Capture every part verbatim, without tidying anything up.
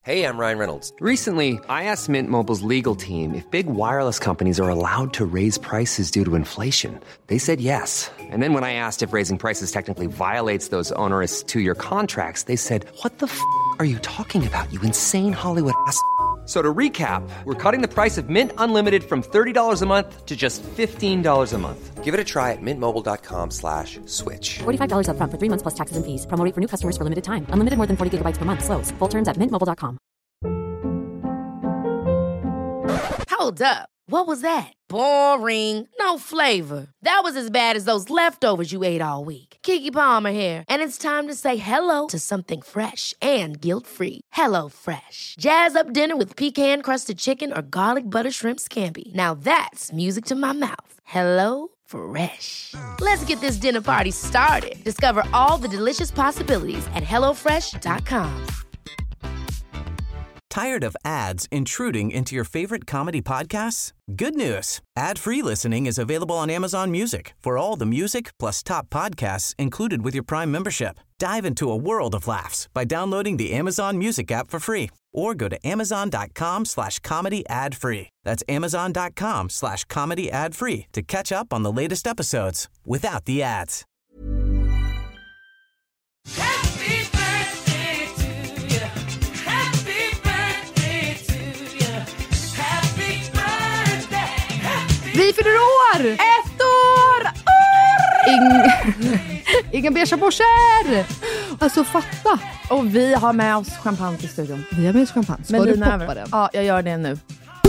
Hey, I'm Ryan Reynolds. Recently, I asked Mint Mobile's legal team if big wireless companies are allowed to raise prices due to inflation. They said yes. And then when I asked if raising prices technically violates those onerous two-year contracts, they said, "What the f*** are you talking about, you insane Hollywood ass?" So to recap, we're cutting the price of Mint Unlimited from thirty dollars a month to just fifteen dollars a month. Give it a try at mintmobile.com slash switch. forty-five dollars up front for three months plus taxes and fees. Promo rate for new customers for limited time. Unlimited more than forty gigabytes per month. Slows full terms at mint mobile dot com. Hold up. What was that? Boring. No flavor. That was as bad as those leftovers you ate all week. Keke Palmer here. And it's time to say hello to something fresh and guilt-free. Hello Fresh. Jazz up dinner with pecan-crusted chicken or garlic butter shrimp scampi. Now that's music to my mouth. Hello Fresh. Let's get this dinner party started. Discover all the delicious possibilities at hello fresh dot com. Tired of ads intruding into your favorite comedy podcasts? Good news. Ad-free listening is available on Amazon Music for all the music plus top podcasts included with your Prime membership. Dive into a world of laughs by downloading the Amazon Music app for free or go to amazon.com slash comedy ad free. That's amazon.com slash comedy ad free to catch up on the latest episodes without the ads. Happy birthday to you. Happy birthday to you. Happy birthday. Happy Vi fyller år! Ett år! år! Ing... Inga beiga borser! Alltså fatta. Och vi har med oss champagne till studion. Vi har med oss champagne. Ska Men du Lina poppa över. den? Ja, jag gör det nu.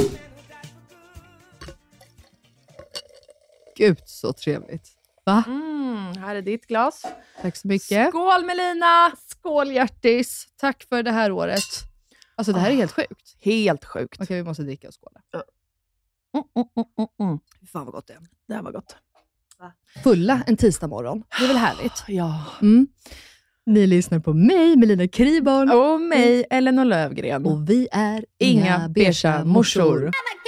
Gud, så trevligt. Va? Mm, här är ditt glas. Tack så mycket. Skål Melina! Skål hjärtis. Tack för det här året. Alltså det här är helt sjukt. Helt sjukt. Okej, vi måste dricka och skåla. Mm, mm, mm, mm. Fan vad gott det är. Det här var gott. Fulla en tisdag morgon. Det är väl härligt? Ja. Mm. Ni lyssnar på mig, Melina Kriborn. Och mig, Elinor Lövgren. Och vi är Inga inga beiga morsor.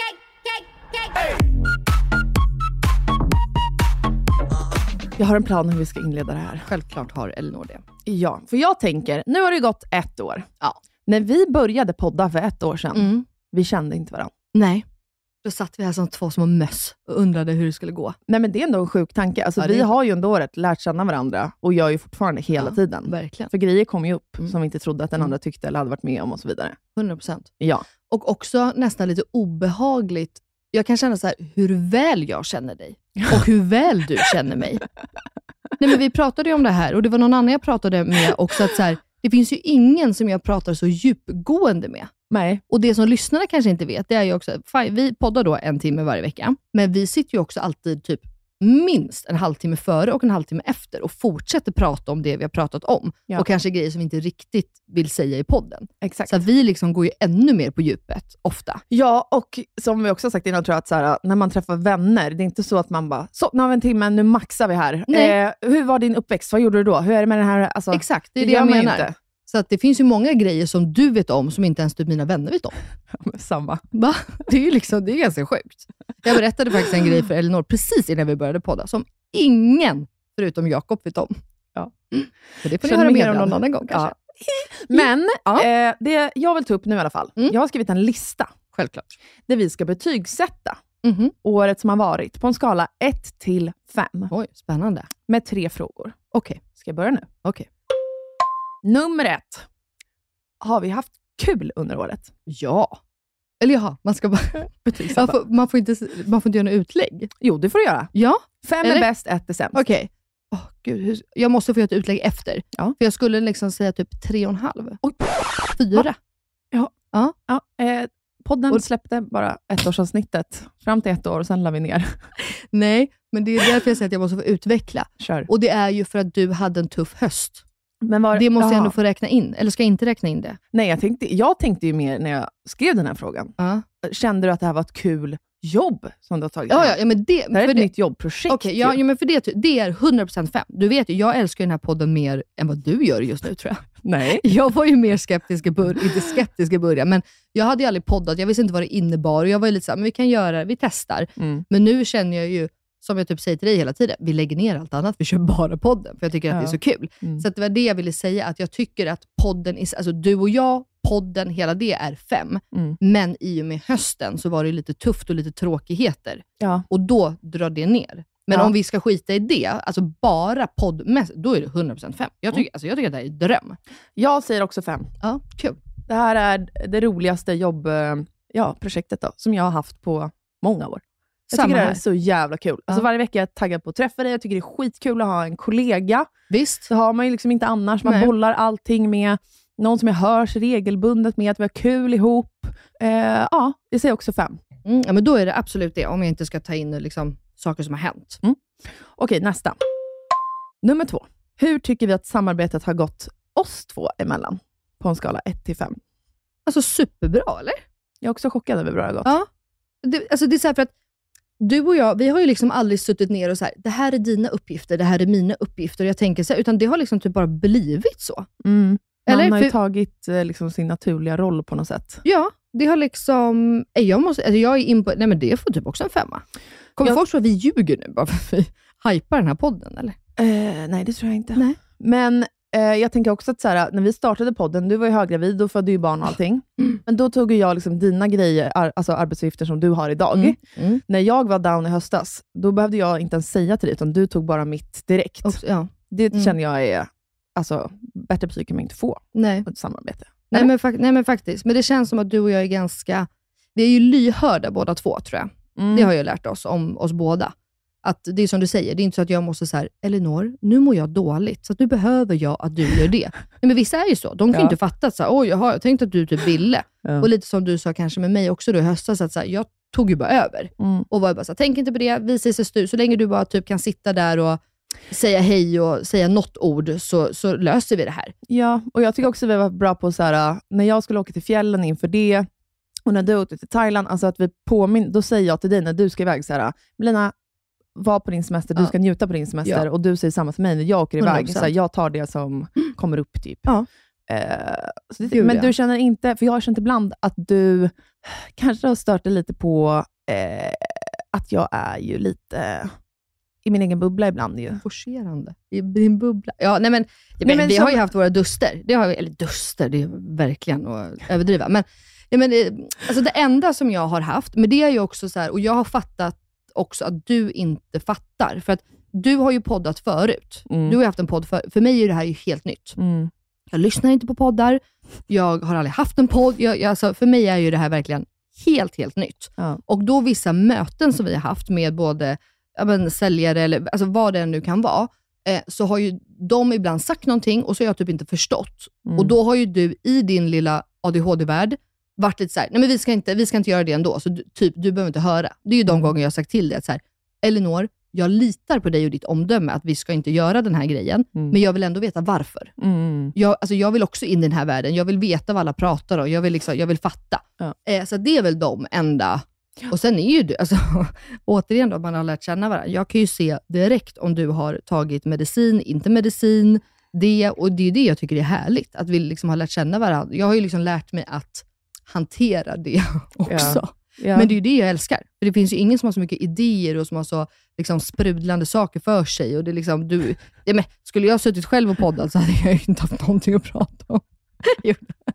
Jag har en plan hur vi ska inleda det här. Självklart har Elinor det. Ja, för jag tänker, nu har det gått ett år. Ja. När vi började podda för ett år sedan, Mm. vi kände inte varandra. Nej. Då satt vi här som två små möss och undrade hur det skulle gå. Nej, men det är ändå en sjuk tanke. Alltså, Ja, vi det är- har ju under året lärt känna varandra och gör ju fortfarande hela Ja, tiden. Verkligen. För grejer kom ju upp Mm. som vi inte trodde att den Mm. andra tyckte eller hade varit med om och så vidare. hundra procent. Ja. Och också nästan lite obehagligt. Jag kan känna så här, hur väl jag känner dig. Och hur väl du känner mig. Nej, men vi pratade ju om det här. Och det var någon annan jag pratade med också. Att så här, det finns ju ingen som jag pratar så djupgående med. Nej. Och det som lyssnarna kanske inte vet, det är ju också, fine, vi poddar då en timme varje vecka. Men vi sitter ju också alltid typ minst en halvtimme före och en halvtimme efter och fortsätter prata om det vi har pratat om. Ja. Och kanske grejer som vi inte riktigt vill säga i podden. Exakt. Så att vi liksom går ju ännu mer på djupet, ofta. Ja, och som vi också har sagt innan, tror jag att så här, när man träffar vänner, det är inte så att man bara, så, nu har vi en timme, nu maxar vi här. Nej. Eh, hur var din uppväxt? Vad gjorde du då? Hur är det med den här? Alltså, Exakt, det är det, gör jag man ju menar. inte. Så att det finns ju många grejer som du vet om som inte ens typ mina vänner vet om. Samma. Va? Det är ju liksom, det är ganska sjukt. Jag berättade faktiskt en grej för Elinor precis innan vi började podda som ingen förutom Jakob vet om. Ja. Så det får ni Känner höra mig mer om hedrad. någon annan gång kanske. Ja. Men Ja. eh, det jag vill ta upp nu i alla fall, Mm. jag har skrivit en lista Självklart. där vi ska betygsätta Mhm. året som har varit på en skala ett till fem Oj, spännande. med tre frågor. Okej, Ska jag börja nu? okej. Nummer ett. Har vi haft kul under året? Ja. Eller jaha, man ska bara... Betygsätta. Man får, man, får inte, man får inte göra något utlägg. Jo, det får du göra. Ja, Fem Eller? är bäst, ett är sämst. okej. Åh gud, hur, jag måste få göra ett utlägg efter. Ja. För jag skulle liksom säga typ tre och en halv. Oj. Fyra. Ja. Ja. Ja, eh, podden Och- släppte bara ettårsavsnittet fram till ett år och sen la vi ner. Nej, men det är därför jag säger att jag måste få utveckla. Kör. Och det är ju för att du hade en tuff höst. Men var, Det måste jag Jaha. ändå få räkna in. Eller ska jag inte räkna in det? Nej, jag tänkte, jag tänkte ju mer när jag skrev den här frågan. Ja, Kände du att det här var ett kul jobb som du har tagit? ja, ja, ja men det... Det här är för ett det, nytt jobbprojekt. Okej, ja, ju. ja, men för det, det är hundra procent fem. Du vet ju, jag älskar den här podden mer än vad du gör just nu, tror jag. Nej. Jag var ju mer skeptisk i början, inte skeptisk i början, men jag hade ju aldrig poddat. Jag visste inte vad det innebar och jag var ju lite så här, men vi kan göra det, vi testar. Mm. Men nu känner jag ju, som jag typ säger till dig hela tiden, vi lägger ner allt annat, vi kör bara podden, för jag tycker att Ja. det är så kul. Mm. Så att det var det jag ville säga, att jag tycker att podden, är, alltså du och jag podden, hela det är fem. Mm. Men i och med hösten så var det lite tufft och lite tråkigheter. Ja. Och då drar det ner. Men Ja. om vi ska skita i det, alltså bara poddmässigt, då är det hundra procent fem. Jag tycker, Mm. alltså jag tycker att det här är dröm. Jag säger också fem. Ja, kul. Det här är det roligaste jobb, ja, projektet då, som jag har haft på många år. Jag Samma tycker det här. är så jävla kul. Alltså Ja. varje vecka är jag taggad på att träffa dig. Jag tycker det är skitkul att ha en kollega. Visst. Det har man ju liksom inte annars. Man Nej. bollar allting med någon som jag hörs regelbundet med, att vi har kul ihop. Eh, ja, jag säger också fem. Mm, ja, men då är det absolut det, om jag inte ska ta in liksom, saker som har hänt. Mm. Okej, nästa. Nummer två. Hur tycker vi att samarbetet har gått oss två emellan? På en skala ett till fem. Alltså superbra, eller? Jag är också chockad över hur bra det har gått. Ja. Det, alltså det är så här för att du och jag, vi har ju liksom aldrig suttit ner och så här, det här är dina uppgifter, det här är mina uppgifter. Och jag tänker så här, utan det har liksom typ bara blivit så. Mm. Man Eller? har ju För- tagit eh, liksom sin naturliga roll på något sätt. Ja, det har liksom... eh, Jag, måste, alltså jag är in på... Nej, men det får typ också en femma. Kommer Jag- folk tro att vi ljuger nu bara för att vi hypar den här podden, eller? Eh, nej, det tror jag inte. Nej. Men eh, jag tänker också att så här, när vi startade podden, du var ju höggravid, då födde ju barn och allting. Mm. Men då tog ju jag liksom dina grejer, ar- alltså arbetsuppgifter som du har idag. Mm. Mm. När jag var down i höstas, då behövde jag inte ens säga till dig, utan du tog bara mitt direkt. Också, ja. Det Mm. känner jag är, alltså, bättre psyk kan man inte få Nej. på ett samarbete. Nej, Eller? men fak- nej, men faktiskt. Men det känns som att du och jag är ganska... Vi är ju lyhörda båda två, tror jag. Mm. Det har jag lärt oss om oss båda. Att det är som du säger, det är inte så att jag måste så här, Elinor, nu mår jag dåligt, så att nu behöver jag att du gör det. Nej, men vissa är ju så. De kan ju Ja. inte fatta att så här, oj, jaha, jag tänkte att du typ ville. Ja. Och lite som du sa kanske med mig också då i höstas, att så här, jag tog ju bara över. Mm. Och var ju bara så här, tänk inte på det, vi ses i stu. Så länge du bara typ kan sitta där och säga hej och säga något ord, så, så löser vi det här. Ja, och jag tycker också vi var bra på så här, när jag skulle åka till fjällen inför det, och när du åkte till Thailand, alltså att vi påminner, då säger jag till dig när du ska iväg så här, Melina, var på din semester, du Ja. ska njuta på din semester, Ja. och du säger samma till mig när jag åker hundra iväg. procent. Så här, jag tar det som kommer upp typ. Ja. Eh, så det, Gud, men ja. du känner inte, för jag har känt ibland att du kanske har stört dig lite på eh, att jag är ju lite i min egen bubbla ibland ju. Forcerande. I din bubbla. Ja, nej men, ja, men, men vi som- har ju haft våra duster. Det har vi, eller duster, det är verkligen att överdriva. Men, ja, men det, alltså det enda som jag har haft, men det är ju också så här, och jag har fattat också att du inte fattar. För att du har ju poddat förut. Mm. Du har ju haft en podd för, för mig är det här ju helt nytt. Mm. Jag lyssnar inte på poddar. Jag har aldrig haft en podd. Jag, jag, alltså, för mig är ju det här verkligen helt, helt nytt. Ja. Och då vissa möten som vi har haft med både ja, men, säljare eller alltså, vad det nu kan vara, eh, så har ju de ibland sagt någonting och så har jag typ inte förstått. Mm. Och då har ju du i din lilla A D H D-värld varit lite såhär, nej men vi ska inte, vi ska inte göra det ändå. Så du, typ, du behöver inte höra. Det är ju de gånger jag har sagt till dig att så här, Elinor, jag litar på dig och ditt omdöme att vi ska inte göra den här grejen. Mm. Men jag vill ändå veta varför. Mm. Jag, alltså jag vill också in i den här världen. Jag vill veta vad alla pratar om. Jag vill, liksom, jag vill fatta. Ja. Eh, så det är väl de enda. Och sen är ju du, alltså, återigen då, man har lärt känna varandra. Jag kan ju se direkt om du har tagit medicin, inte medicin, det. Och det är det jag tycker är härligt. Att vi liksom har lärt känna varandra. Jag har ju liksom lärt mig att hantera det också. Ja. Ja. Men det är ju det jag älskar. För det finns ju ingen som har så mycket idéer och som har så liksom, sprudlande saker för sig. Och det är liksom, du, ja, men, skulle jag ha suttit själv och poddat så hade jag ju inte haft någonting att prata om. Jo.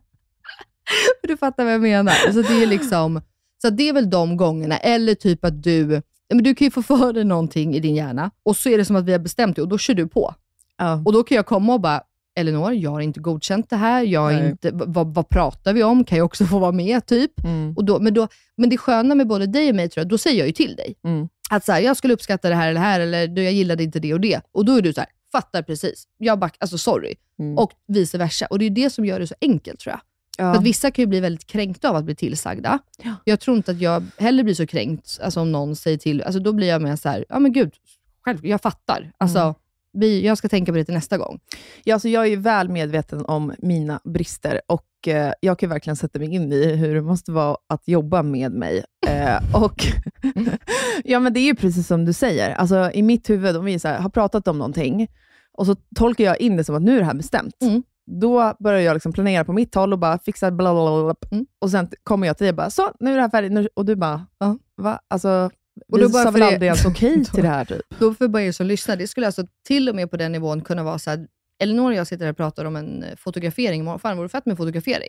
Du fattar vad jag menar. Så det är liksom, så det är väl de gångerna. Eller typ att du, ja, men du kan ju få för dig någonting i din hjärna. Och så är det som att vi har bestämt det och då kör du på. Ja. Och då kan jag komma och bara, Elinor, jag har inte godkänt det här. Jag har Nej. inte, vad, vad pratar vi om? Kan jag också få vara med typ? Mm. Och då, men, då, men det sköna med både dig och mig, tror jag, då säger jag ju till dig. Mm. Att så här, jag skulle uppskatta det här eller det här, eller du, jag gillade inte det och det. Och då är du så här, fattar precis. Jag back, alltså sorry. Mm. Och vice versa. Och det är det som gör det så enkelt, tror jag. Ja. För att vissa kan ju bli väldigt kränkta av att bli tillsagda. Ja. Jag tror inte att jag heller blir så kränkt, alltså om någon säger till. Alltså då blir jag mer så här, ja men gud, själv, jag fattar. Alltså, Mm. vi, jag ska tänka på det till nästa gång. Ja, alltså jag är ju väl medveten om mina brister och eh, jag kan verkligen sätta mig in i hur det måste vara att jobba med mig. Eh, och ja, men det är ju precis som du säger. Alltså, i mitt huvud, om vi så här, har pratat om någonting och så tolkar jag in det som att nu är det här bestämt. Mm. Då börjar jag liksom planera på mitt håll och bara fixa bla bla bla, bla. Mm. Och sen kommer jag till dig och bara, så, nu är det här färdigt. Nu, och du bara, Ja. va? Alltså, Och vi då bara sa för väl det- aldrig ens okej till det här typ. Då för bara er som lyssnar, det skulle alltså till och med på den nivån kunna vara så här, Elinor och jag sitter här och pratar om en fotografering imorgon. Fan, vore det fett med fotografering?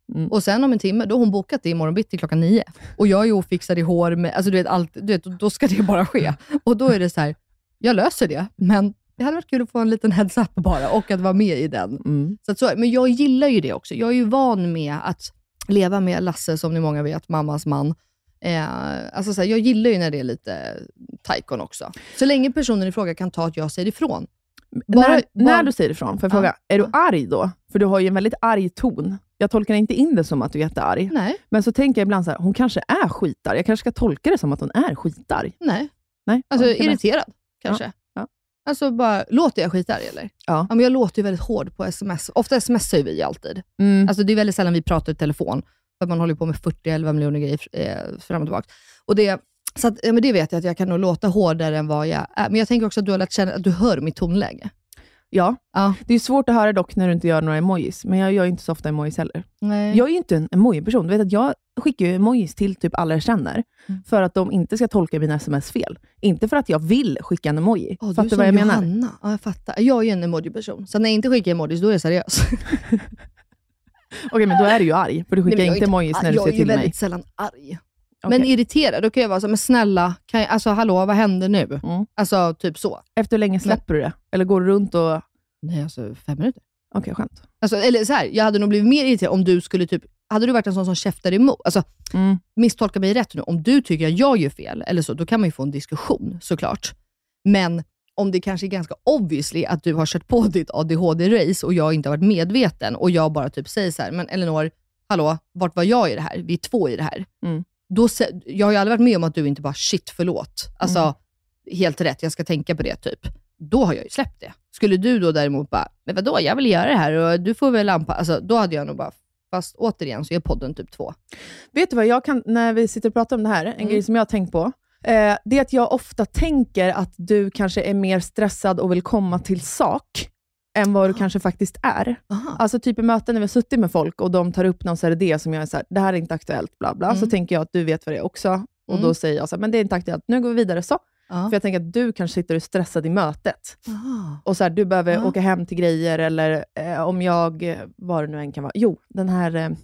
Mm. Och sen om en timme, då har hon bokat det i morgon bitti klockan nio. Och jag är ju ofixad i hår med, alltså du vet, allt, du vet, då ska det bara ske. Och då är det så här, jag löser det, men det hade varit kul att få en liten heads up bara och att vara med i den. Mm. Så att så, men jag gillar ju det också. Jag är ju van med att leva med Lasse, som ni många vet, mammas man. Eh, alltså så här, jag gillar ju när det är lite taikon också. Så länge personen i fråga kan ta att jag säger ifrån. Bara, när, bara, när du säger ifrån, för jag fråga, ja, är du arg då? För du har ju en väldigt arg ton. Jag tolkar inte in det som att du är jättearg. Nej. Men så tänker jag ibland så här, hon kanske är skitarg. Jag kanske ska tolka det som att hon är skitarg. Nej. Nej. Alltså ja, irriterad, kanske. Ja. Ja. Alltså bara, låter jag skitarg eller? Ja. Ja, men jag låter ju väldigt hård på sms. Ofta smsar ju vi alltid. Mm. Alltså det är väldigt sällan vi pratar i telefon. För att man håller på med fyrtio till elva miljoner grejer eh, fram och tillbaka. Och det, så att, ja, men det vet jag att jag kan nog låta hårdare än vad jag är. Men jag tänker också att du har lärt känna att du hör mitt tonläge. Ja. ja, det är svårt att höra dock när du inte gör några emojis. Men jag gör inte så ofta emojis heller. Nej. Jag är ju inte en emoji-person. Du vet att jag skickar ju emojis till typ alla jag känner. Mm. För att de inte ska tolka mina sms fel. Inte för att jag vill skicka en emoji. Oh, fattar du vad jag Johanna. menar? Ja, jag fattar. Jag är ju en emoji-person. Så när jag inte skickar emojis, då är jag seriös. Okej, men då är du ju arg. För du skickar Nej, inte emojis när du ser till mig. Jag är ju väldigt sällan arg. Okay. Men irriterad, då kan jag vara så, men snälla, kan jag, alltså hallå, vad händer nu? Mm. Alltså, typ så. Efter hur länge släpper men, du det? Eller går du runt och... Nej, alltså fem minuter. Okej, okay, skönt. Alltså, eller så här, jag hade nog blivit mer irriterad om du skulle typ, hade du varit en sån som käftar emot, alltså, mm. misstolka mig rätt nu, om du tycker att jag gör fel, eller så, då kan man ju få en diskussion, såklart. Men om det kanske är ganska obviously att du har kört på ditt A D H D-race och jag inte har varit medveten, och jag bara typ säger så här, men Elinor, hallå, vart var jag i det här? Vi är två i det här. Mm. Då, jag har ju aldrig varit med om att du inte bara, shit, förlåt. Alltså, mm. helt rätt, jag ska tänka på det typ. Då har jag ju släppt det. Skulle du då däremot bara, men vadå, jag vill göra det här och du får väl anpassa. Alltså, då hade jag nog bara, fast återigen så är podden typ två. Vet du vad, jag kan, när vi sitter och pratar om det här, en mm. grej som jag har tänkt på, eh, det är att jag ofta tänker att du kanske är mer stressad och vill komma till sak än vad du ah. kanske faktiskt är. Aha. Alltså typ i möten när vi har suttit med folk och de tar upp någon så här idé som jag är så här, det här är inte aktuellt, bla bla. Mm. Så tänker jag att du vet vad det är också. Och mm. då säger jag så här, men det är inte aktuellt, nu går vi vidare så. Ah. För jag tänker att du kanske sitter och stressad i mötet. Ah. Och så här, du behöver ah. åka hem till grejer. Eller eh, om jag, vad det nu än kan vara. Jo, den här, eh,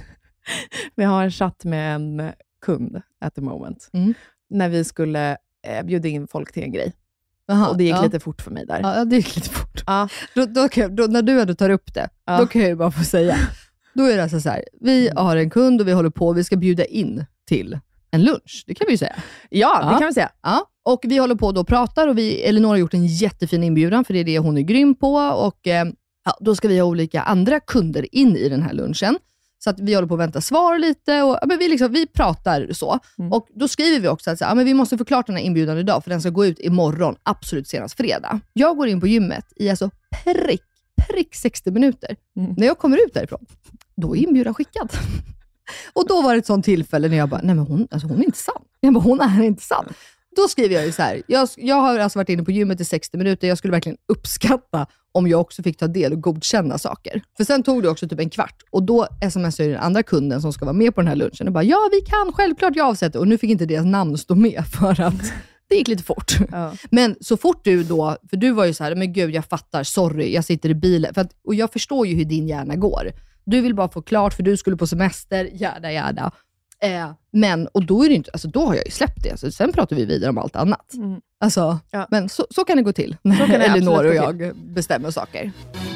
vi har en chatt med en kund at the moment. Mm. När vi skulle eh, bjuda in folk till en grej. Aha, och det gick ja. lite fort för mig där. Ja, det gick lite fort. Ja. Då, då kan, då, när du ändå tar upp det, ja. då kan jag ju bara få säga. Då är det alltså så här, vi mm. har en kund och vi håller på, vi ska bjuda in till en lunch. Det kan vi ju säga. Ja, ja. det kan vi säga. Ja. Och vi håller på då och pratar och vi, Elinor har gjort en jättefin inbjudan, för det är det hon är grym på. Och eh, ja, då ska vi ha olika andra kunder in i den här lunchen. Så att vi håller på att vänta svar lite. Och, ja, men vi, liksom, vi pratar så. Mm. Och då skriver vi också att ja, men vi måste förklara den här inbjudan idag, för den ska gå ut imorgon, absolut senast fredag. Jag går in på gymmet i alltså prick, prick sextio minuter. Mm. När jag kommer ut därifrån, då är inbjudan skickad. Och då var det ett sånt tillfälle när jag bara, nej men hon, alltså hon är inte sann. Jag bara, hon är inte sann. Då skriver jag ju så här, jag, jag har alltså varit inne på gymmet i sextio minuter, jag skulle verkligen uppskatta om jag också fick ta del och godkänna saker. För sen tog det också typ en kvart, och då smsade jag den andra kunden som ska vara med på den här lunchen och bara, ja vi kan, självklart jag avsätter, och nu fick inte deras namn stå med för att det gick lite fort. Ja. Men så fort du då, för du var ju så här, men gud jag fattar, sorry, jag sitter i bilen, för att, och jag förstår ju hur din hjärna går. Du vill bara få klart, för du skulle på semester, gärna, gärna. Eh, men, och då är det inte, alltså då har jag ju släppt det. Så sen pratar vi vidare om allt annat. Mm. Alltså, ja. Men så, så kan det gå till. När Elinor och jag bestämmer saker.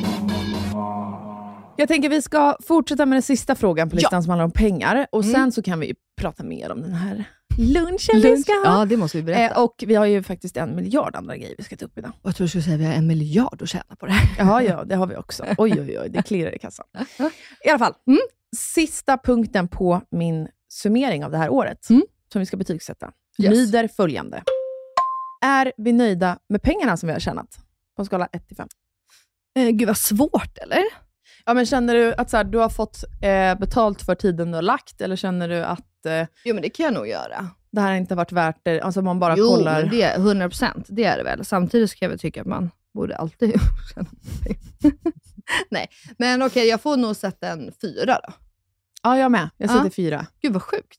Jag tänker vi ska fortsätta med den sista frågan på listan, ja. som handlar om pengar. Och sen mm. så kan vi prata mer om den här lunchen Lunch. vi ska ha. Ja, det måste vi berätta. Eh, och vi har ju faktiskt en miljard andra grejer vi ska ta upp idag. Jag tror du skulle säga att vi har en miljard att tjäna på det här. Ja, ja, det har vi också. Oj, oj, oj, det klirrar i kassan. I alla fall, mm. sista punkten på min summering av det här året, mm. som vi ska betygsätta, yes. lyder följande. Är vi nöjda med pengarna som vi har tjänat? På en skala ett till fem. Eh, gud vad svårt, eller? Ja, men känner du att så här, du har fått eh, betalt för tiden du har lagt? Eller känner du att... Eh, jo, men det kan jag nog göra. Det här har inte varit värt det. Alltså man bara jo, kollar... Jo, det är hundra procent. Det är det väl. Samtidigt ska jag väl tycka att man borde alltid känna sig. Nej, men okej, okay, jag får nog sätta en fyra då. Ja, jag med. Jag sätter ja. fyra. Gud vad sjukt.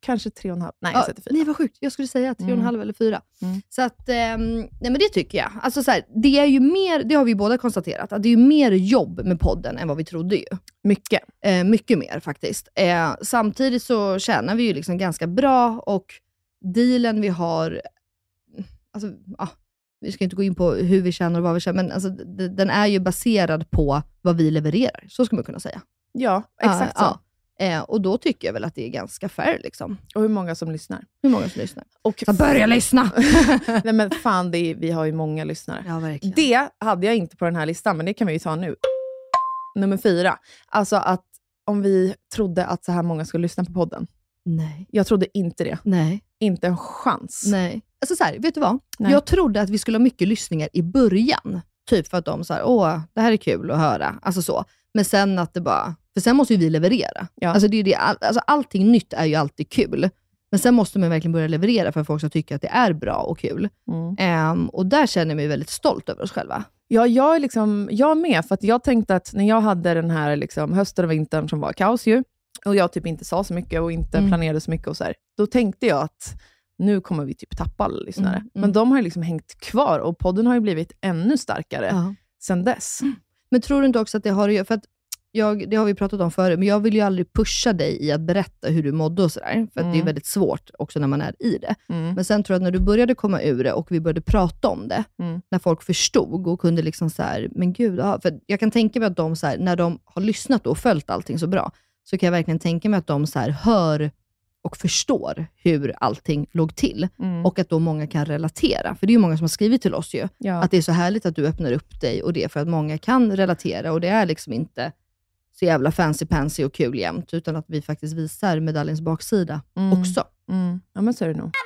kanske tre och en halv. Nej, jag Ja, sätter fyra. nej, vad sjukt. Jag skulle säga tre och en Mm. halv eller fyra. Mm. Så att, eh, nej men det tycker jag. Alltså så här, det är ju mer, det har vi båda konstaterat, att det är ju mer jobb med podden än vad vi trodde ju. Mycket. Eh, mycket mer faktiskt. Eh, samtidigt så tjänar vi ju liksom ganska bra och dealen vi har, alltså, ah, vi ska inte gå in på hur vi tjänar och vad vi tjänar, men alltså, d- den är ju baserad på vad vi levererar. Så ska man kunna säga. Ja, exakt Ja, så. ja. Eh, och då tycker jag väl att det är ganska fair liksom. Och hur många som lyssnar. Hur många som lyssnar? Och Så börja lyssna! Nej men fan, det är, vi har ju många lyssnare. Ja, verkligen. Det hade jag inte på den här listan, men det kan vi ju ta nu. Nummer fyra. Alltså att om vi trodde att så här många skulle lyssna på podden. Nej. Jag trodde inte det. Nej. Inte en chans. Nej. Alltså så här, vet du vad? Nej. Jag trodde att vi skulle ha mycket lyssningar i början. Typ för att de så här, åh, det här är kul att höra. Alltså så. Men sen att det bara, för sen måste ju vi leverera. Ja. Alltså, det är ju det, all, alltså allting nytt är ju alltid kul. Men sen måste man verkligen börja leverera för att folk ska tycka att det är bra och kul. Mm. Ehm, och där känner jag mig väldigt stolt över oss själva. Ja, jag är liksom, jag med. För att jag tänkte att när jag hade den här liksom, hösten och vintern som var kaos ju, och jag typ inte sa så mycket och inte Mm. planerade så mycket och så här, då tänkte jag att nu kommer vi typ tappa alla lyssnare. Mm, mm. Men de har ju liksom hängt kvar och podden har ju blivit ännu starkare Ja. sen dess. Men tror du inte också att det har att göra, för att jag, det har vi pratat om förut, men jag vill ju aldrig pusha dig i att berätta hur du mådde och sådär. För att Mm. det är väldigt svårt också när man är i det. Mm. Men sen tror jag att när du började komma ur det och vi började prata om det, Mm. när folk förstod och kunde liksom så här, men gud, ja, för jag kan tänka mig att de så här, när de har lyssnat och följt allting så bra, så kan jag verkligen tänka mig att de så här hör och förstår hur allting låg till. Mm. Och att då många kan relatera. För det är ju många som har skrivit till oss ju. Ja. Att det är så härligt att du öppnar upp dig och det för att många kan relatera. Och det är liksom inte så jävla fancy-pansy och kul jämt, utan att vi faktiskt visar medaljens baksida Mm. också. Mm. Ja, men så är det nog.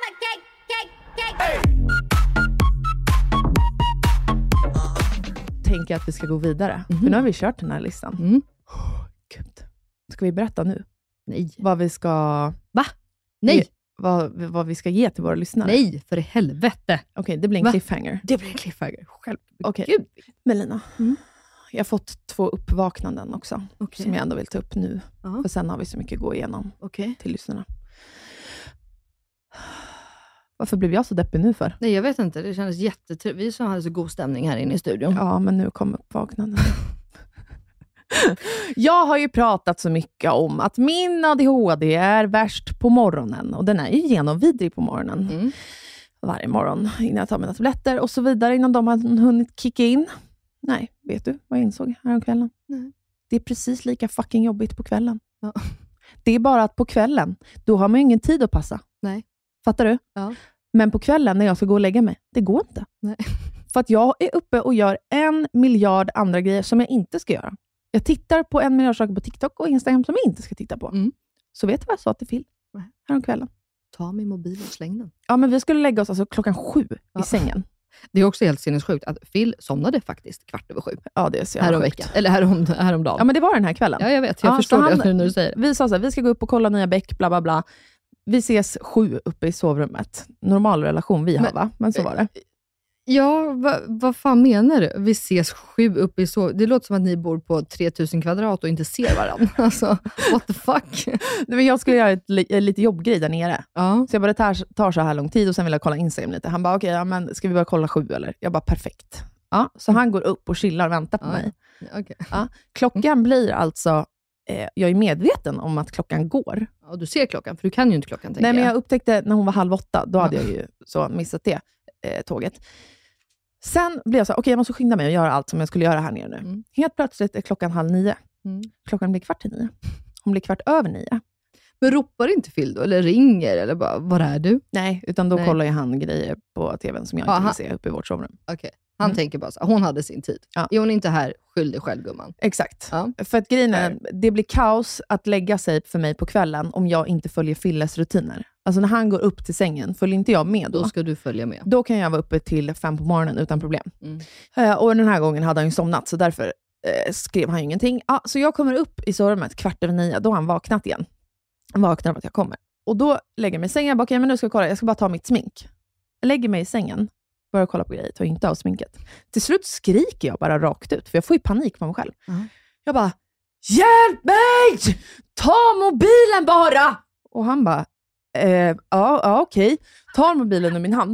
Tänker att vi ska gå vidare. Mhm. För nu har vi kört den här listan. Mm. Gud. Ska vi berätta nu Nej. vad vi ska, Va? Nej. vad, vad vi ska ge till våra lyssnare? Nej, för i helvete. Okej, det blir en Va? cliffhanger. Det blir en cliffhanger. Själv. Okej. Gud. Melina, Mm. jag har fått två uppvaknanden också. Okej. Som jag ändå vill ta upp nu. Ja. För sen har vi så mycket att gå igenom Okej. till lyssnarna. Varför blev jag så deppig nu för? Nej, jag vet inte. Det kändes jättetrevligt. Vi som hade så god stämning här inne i studion. Ja, men nu kom uppvaknanden. Jag har ju pratat så mycket om att min A D H D är värst på morgonen. Och den är ju genomvidrig på morgonen. Mm. Varje morgon innan jag tar mina tabletter och så vidare. Innan de har hunnit kicka in. Nej, vet du vad jag insåg häromkvällen? Nej. Det är precis lika fucking jobbigt på kvällen. Ja. Det är bara att på kvällen, då har man ju ingen tid att passa. Nej. Fattar du? Ja. Men på kvällen när jag ska gå och lägga mig, det går inte. Nej. För att jag är uppe och gör en miljard andra grejer som jag inte ska göra. Jag tittar på en miljard saker på TikTok och Instagram som jag inte ska titta på. Mm. Så vet du vad jag sa till Phil? Nej. Häromkvällen. Ta min mobil och släng den. Ja, men vi skulle lägga oss alltså klockan sju Ja. i sängen. Det är också helt sinnessjukt att Phil somnade faktiskt kvart över sju. Ja, det är så Här jävla om sjukt. veckan. Eller härom, häromdagen. Ja, men det var den här kvällen. Ja, jag vet. Jag Ja, förstår så det han- nu när du säger det. Vi sa så här, vi ska gå upp och kolla nya bäck, bla bla bla. Vi ses sju uppe i sovrummet. Normal relation vi har, Men- va? Men så var det. Ja, va, vad fan menar du? Vi ses sju uppe i så... Det låter som att ni bor på tre tusen kvadrat och inte ser varandra. Alltså, what the fuck? Nej, men jag skulle göra ett li- lite jobbgrej där nere. Ja. Så jag bara, det tar, tar så här lång tid och sen vill jag kolla Instagram lite. Han bara, okej, ja, men ska vi bara kolla sju eller? Jag bara, perfekt. Ja, så han går upp och chillar och väntar på Ja, mig. Okej. Ja, klockan blir alltså, eh, jag är medveten om att klockan går. Ja, du ser klockan, för du kan ju inte klockan, tänker Nej, men jag. jag upptäckte när hon var halv åtta, då Ja. hade jag ju så missat det eh, tåget. Sen blev jag så här, okej, jag måste skynda mig och göra allt som jag skulle göra här nere nu. Mm. Helt plötsligt är klockan halv nio. Mm. Klockan blir kvart i nio. Hon blir kvart över nio. Men ropar inte Phil då? Eller ringer? Eller bara, var är du? Nej, utan då Nej. kollar ju han grejer på tvn som jag Ja, inte vill han- se uppe i vårt sovrum. Okej. Han Mm. tänker bara så här, hon hade sin tid. Ja. Är hon inte här, skyll dig själv, gumman. Exakt. Ja. För att grejen är, det blir kaos att lägga sig för mig på kvällen om jag inte följer Filles rutiner. Alltså när han går upp till sängen, följer inte jag med då. Då ska du följa med. Då kan jag vara uppe till fem på morgonen utan problem. Mm. Eh, och den här gången hade han ju somnat, så därför eh, skrev han ju ingenting. Ah, så jag kommer upp i sovrummet kvart över nio, då har han vaknat igen. Han vaknar av att jag kommer. Och då lägger jag mig i sängen, jag bara, okej, men nu ska jag kolla, jag ska bara ta mitt smink. Jag lägger mig i sängen, börjar kolla på grejer, tar inte av sminket. Till slut skriker jag bara rakt ut, för jag får ju panik på mig själv. Mm. Jag bara, hjälp mig! Ta mobilen bara! Och han bara, eh, ja, ja okej. Tar mobilen ur min hand.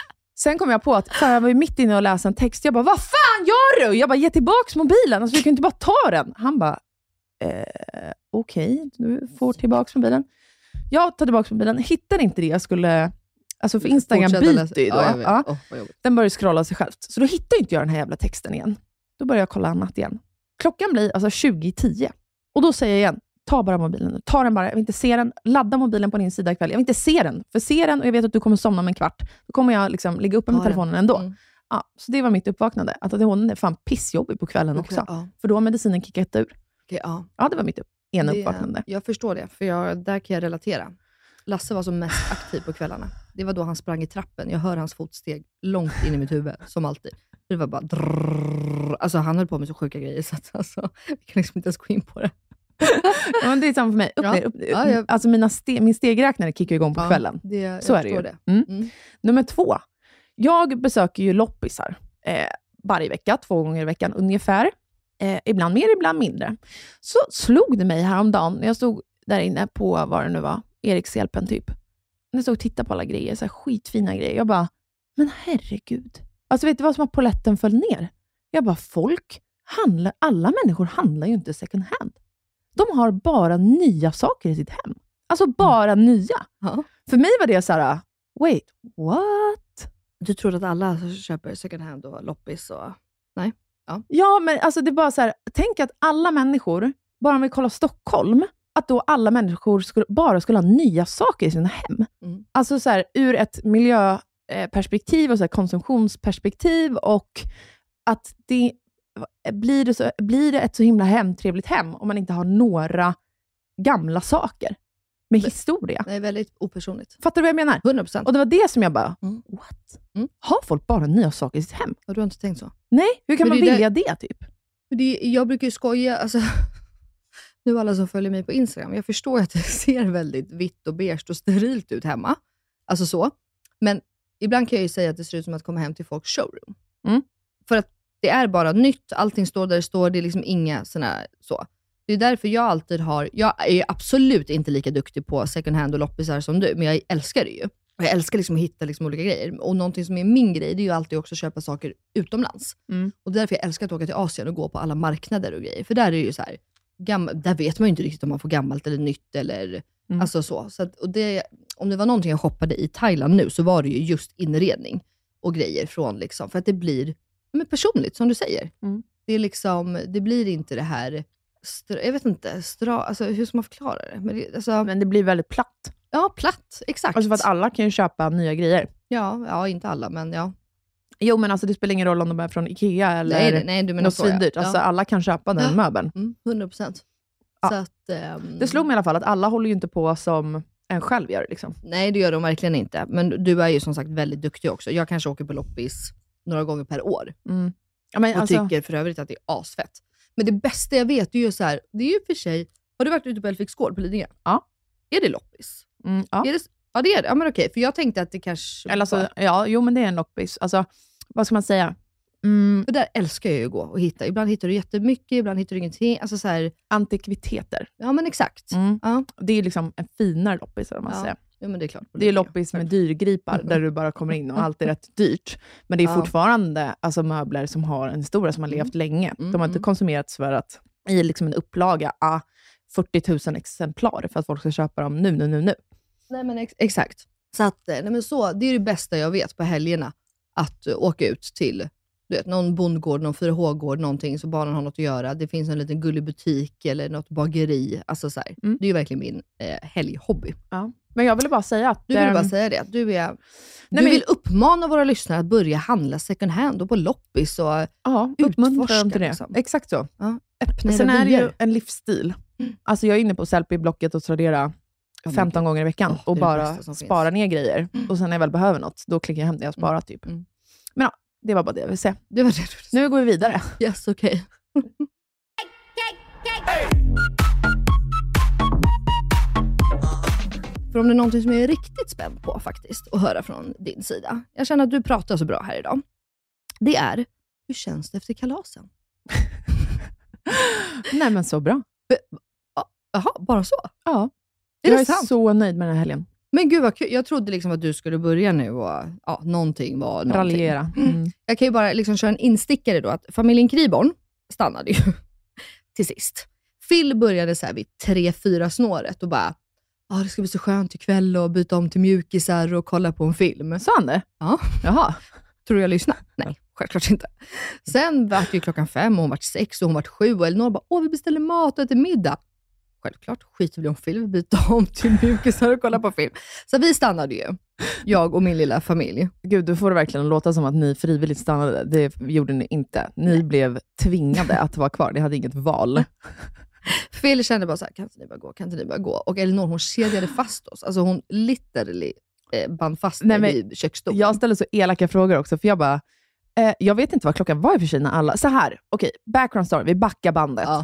Sen kom jag på att fan, jag var ju mitt inne och läste en text. Jag bara, vad fan gör du? Jag bara, ge tillbaks mobilen. Alltså, du kan inte bara ta den. Han bara, eh, okej, okay, du får tillbaks mobilen. Jag tar tillbaks mobilen. Hittar inte det jag skulle... Alltså för Instagram byter ju då. Ja, ja. Oh, den börjar scrolla sig själv. Så då hittar inte jag den här jävla texten igen. Då börjar jag kolla annat igen. Klockan blir alltså tjugo tio. Och då säger jag igen, ta bara mobilen nu. Ta den bara, jag vill inte se den. Ladda mobilen på din sida ikväll. Jag vill inte se den. För se den och jag vet att du kommer somna om en kvart. Då kommer jag liksom ligga uppe med ja, telefonen ändå. Mm. Ja, så det var mitt uppvaknande. Att hon är fan pissjobbig på kvällen okay, också. Ja. För då har medicinen kickat ur. Okay, ja. ja, det var mitt upp, ena det, uppvaknande. Jag förstår det. För jag, där kan jag relatera. Lasse var som mest aktiv på kvällarna. Det var då han sprang i trappen. Jag hör hans fotsteg långt in i mitt huvud. Som alltid. Det var bara drrrr. Alltså han höll på med så sjuka grejer. Så att, alltså, vi kan liksom inte ens gå in på det. Ja, men det är samma för mig. Upp, ja. ner, upp, upp. Ja, jag... Alltså mina ste- min stegräknare kickar igång på ja, kvällen. Det, så är det ju. Det. Mm. Mm. Nummer två. Jag besöker ju loppisar. Eh, varje vecka. Två gånger i veckan ungefär. Eh, ibland mer, ibland mindre. Så slog det mig häromdagen. När jag stod där inne på vad det nu var. Erikshjälpen typ. Jag stod och tittade på alla grejer. Så här skitfina grejer. Jag bara, men herregud. Alltså vet du vad som har poletten föll ner? Jag bara, folk handlar, alla människor handlar ju inte second hand. De har bara nya saker i sitt hem. Alltså bara mm. nya. Ja. För mig var det så här, wait, what? Du tror att alla köper second hand och loppis och... Nej. Ja, ja men alltså det är bara så här, tänk att alla människor, bara om vi kollar Stockholm, att då alla människor skulle, bara skulle ha nya saker i sina hem. Mm. Alltså så här, ur ett miljöperspektiv och så här, konsumtionsperspektiv och att det blir det, så, blir det ett så himla hemtrevligt hem om man inte har några gamla saker med historia. Det är väldigt opersonligt. Fattar du vad jag menar? hundra procent. Och det var det som jag bara, mm. what? Mm. Har folk bara nya saker i sitt hem? Och du har inte tänkt så? Nej, hur kan men man det vilja där, det typ? Det, jag brukar ju skoja, alltså nu alla som följer mig på Instagram, jag förstår att det ser väldigt vitt och beige och sterilt ut hemma. Alltså så. Men ibland kan jag ju säga att det ser ut som att komma hem till folks showroom. Mm. För att det är bara nytt, allting står där det står, det är liksom inga såna så. Det är därför jag alltid har, jag är absolut inte lika duktig på second hand och loppisar som du, men jag älskar det ju. Och jag älskar liksom att hitta liksom olika grejer. Och någonting som är min grej, det är ju alltid också att köpa saker utomlands. Mm. Och därför jag älskar att åka till Asien och gå på alla marknader och grejer. För där är det ju så här, gam- där vet man ju inte riktigt om man får gammalt eller nytt eller mm. alltså så. Så att, och det, om det var någonting jag shoppade i Thailand nu så var det ju just inredning och grejer från liksom, för att det blir men personligt, som du säger. Mm. Det är liksom, det blir inte det här, stra, jag vet inte, stra, alltså hur ska man förklara det? Men det, alltså, men det blir väldigt platt. Ja, platt, exakt. Alltså för att alla kan ju köpa nya grejer. Ja, ja inte alla, men ja. Jo, men alltså det spelar ingen roll om de är från Ikea eller nej, nej, du menar något så, ja. svindyrt. Alltså ja. Alla kan köpa den ja. möbeln. Mm, hundra procent. Ja. Så att, um... det slog mig i alla fall att alla håller ju inte på som en själv gör liksom. Nej, det gör de verkligen inte. Men du är ju som sagt väldigt duktig också. Jag kanske åker på loppis några gånger per år. Mm. Ja, men och alltså... tycker för övrigt att det är asfett. Men det bästa jag vet är ju så här, det är ju för sig, har du varit ute på Elfiks gård på Lidingö? Ja. Är det loppis? Mm, ja. Är det, ja, det är det. Ja, men okej. För jag tänkte att det kanske... Eller alltså, ja, jo, men det är en loppis. Alltså, vad ska man säga? Mm. För där älskar jag ju att gå och hitta. Ibland hittar du jättemycket, ibland hittar du ingenting. Alltså så här... Antikviteter. Ja, men exakt. Mm. Ja. Det är liksom en finare loppis, om man ja. säger. Ja, men det är klart. Det är loppis med dyrgripar där du bara kommer in och allt är rätt dyrt. Men det är ja. fortfarande alltså, möbler som har en historia som har levt mm. länge. De har inte konsumerats för att i liksom en upplaga ah, fyrtio tusen exemplar för att folk ska köpa dem nu, nu, nu, nu. Nej, men ex- exakt. Så att, nej, men så, det är det bästa jag vet på helgerna. Att uh, åka ut till du vet, någon bondgård, någon fyra H-gård, någonting så barnen har något att göra. Det finns en liten gullig butik eller något bageri. Alltså så här, mm. det är ju verkligen min eh, helghobby. Ja. Men jag ville bara säga att... Du vill bara säga det. Du, är, nej, du vill men... uppmana våra lyssnare att börja handla second hand och på loppis och ja, uppmuntra dem till det. Liksom. Exakt så. Ja. Sen är det ju en livsstil. Mm. Alltså jag är inne på Sellpy-blocket och Tradera femton gånger i veckan oh, och bara spara finns. ner grejer. Mm. Och sen när jag väl behöver något, då klickar jag hem det jag sparat typ. Mm. Men ja, det var bara det jag vill säga. Det var det du nu går vi vidare. Yes, okej. Okay. För om det är någonting som jag är riktigt spänd på faktiskt att höra från din sida. Jag känner att du pratar så bra här idag. Det är, hur känns det efter kalasen? Nej men så bra. Jaha, bara så? Ja. Är jag det är sant? så nöjd med den här helgen. Men gud vad kul. Jag trodde liksom att du skulle börja nu och ja, någonting var någonting. Raljera. Mm. Jag kan ju bara liksom köra en instickare då. Att familjen Kriborn stannade ju till sist. Phil började så här vid tre fyra snåret och bara, ja ah, det ska bli så skönt ikväll och byta om till mjukisar och kolla på en film. Sa han det? Ja. Jaha. Tror du jag lyssnade? Nej, självklart inte. Sen var det ju klockan fem och hon var sex och hon var sju och Elinor bara, åh vi beställer mat och äter middag. Självklart skiter vi om film, byta om till mjukisar och kolla på film. Så vi stannade ju, jag och min lilla familj. Gud, du får det verkligen låta som att ni frivilligt stannade. Det gjorde ni inte. Ni Nej. blev tvingade att vara kvar. Ni hade inget val. Phil kände bara så här, kan inte ni bara gå, kan inte ni bara gå? Och Elinor, hon kedjade fast oss. Alltså hon literally eh, band fast Nej, men vid köksstolen. Jag ställde så elaka frågor också, för jag bara, eh, jag vet inte vad klockan var i för sig när alla, så här, okej, okay, background story, vi backar bandet. Ja.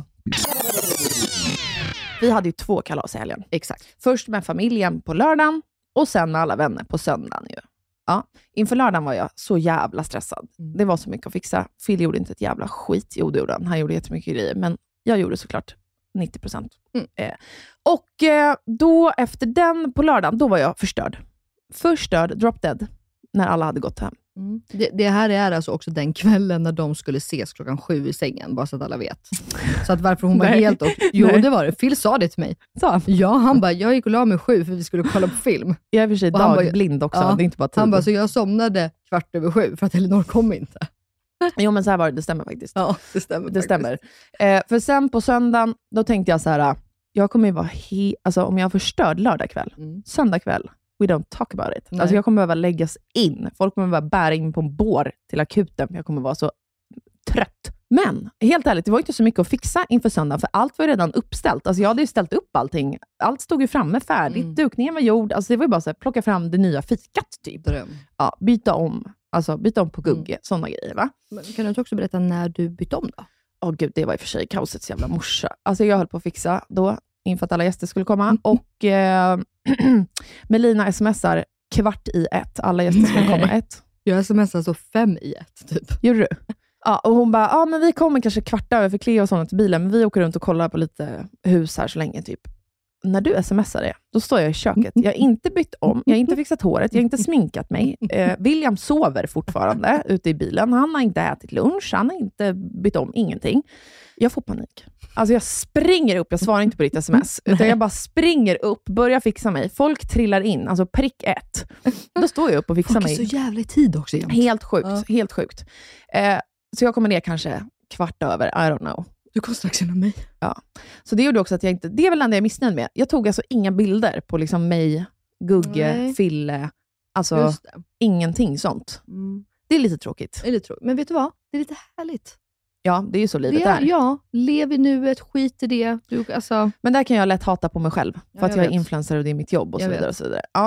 Vi hade ju två kalas i helgen. Exakt. Först med familjen på lördagen och sen med alla vänner på söndagen ju. Ja. Inför lördagen var jag så jävla stressad. Mm. Det var så mycket att fixa. Phil gjorde inte ett jävla skit. Jo, det gjorde han. Han gjorde jättemycket grejer. Men jag gjorde såklart nittio procent. Mm. Eh. Och eh, då efter den på lördagen, då var jag förstörd. Förstörd, drop dead. När alla hade gått hem. Mm. Det, det här är alltså också den kvällen när de skulle ses klockan sju i sängen, bara så att alla vet. Så att varför hon var Nej. helt... Och, jo, Nej. det var det. Phil sa det till mig. Så. Ja, han bara, jag gick och la mig sju för vi skulle kolla på film. Jag är för sig dagblind också, ja, det är inte bara tid. Han bara, så jag somnade kvart över sju för att Elinor kom inte. Jo, men så här var det, det stämmer faktiskt. Ja, det stämmer. Det stämmer. Eh, för sen på söndagen, då tänkte jag så här, jag kommer ju vara he- alltså om jag förstörd lördag kväll, mm. söndag kväll, we don't talk about it. Nej. Alltså jag kommer behöva läggas in. Folk kommer behöva bära in på en bår till akuten. Jag kommer vara så trött. Men helt ärligt, det var inte så mycket att fixa inför söndag, för allt var redan uppställt. Alltså jag hade ju ställt upp allting. Allt stod ju framme färdigt. Mm. Dukningen var gjord. Alltså det var ju bara så här, plocka fram det nya fikat typ. Dröm. Ja, byta om. Alltså byta om på gugge. Mm. Sådana grejer, va? Men kan du inte också berätta när du bytte om då? Åh oh, gud, det var i och för sig kaosets jävla morsa. Alltså jag höll på att fixa då, inför att alla gäster skulle komma. Mm. Och eh, Melina smsar kvart i ett. Alla gäster skulle komma ett. Jag smsar så fem i ett typ. Gjorde du? Ja, och hon bara, ja ah, men vi kommer kanske kvart över för Cleo och sånt till bilen, men vi åker runt och kollar på lite hus här så länge typ. När du smsar det, då står jag i köket. Jag har inte bytt om, jag har inte fixat håret, jag har inte sminkat mig. Eh, William sover fortfarande ute i bilen. Han har inte ätit lunch, han har inte bytt om, ingenting. Jag får panik. Alltså jag springer upp, jag svarar inte på ditt sms, utan jag bara springer upp, börjar fixa mig. Folk trillar in, alltså prick ett. Då står jag upp och fixar Folk mig. Folk är så jävla i tid också. Jämt. Helt sjukt, ja. helt sjukt. Eh, så jag kommer ner kanske kvart över, I don't know. Du kom strax inom mig. Ja. Så det gjorde också att jag inte... Det är väl det enda jag är missnöjd med. Jag tog alltså inga bilder på liksom mig, Gugge, Nej. Fille. Alltså ingenting sånt. Mm. Det är lite tråkigt. Det är lite tråkigt. Men vet du vad? Det är lite härligt. Ja, det är ju så livet det är. är. Ja, lev i nuet, skit i det. Du, alltså... Men där kan jag lätt hata på mig själv. För ja, att jag, jag är influencer och det är mitt jobb och så jag vidare. vet. Och så vidare. Ja.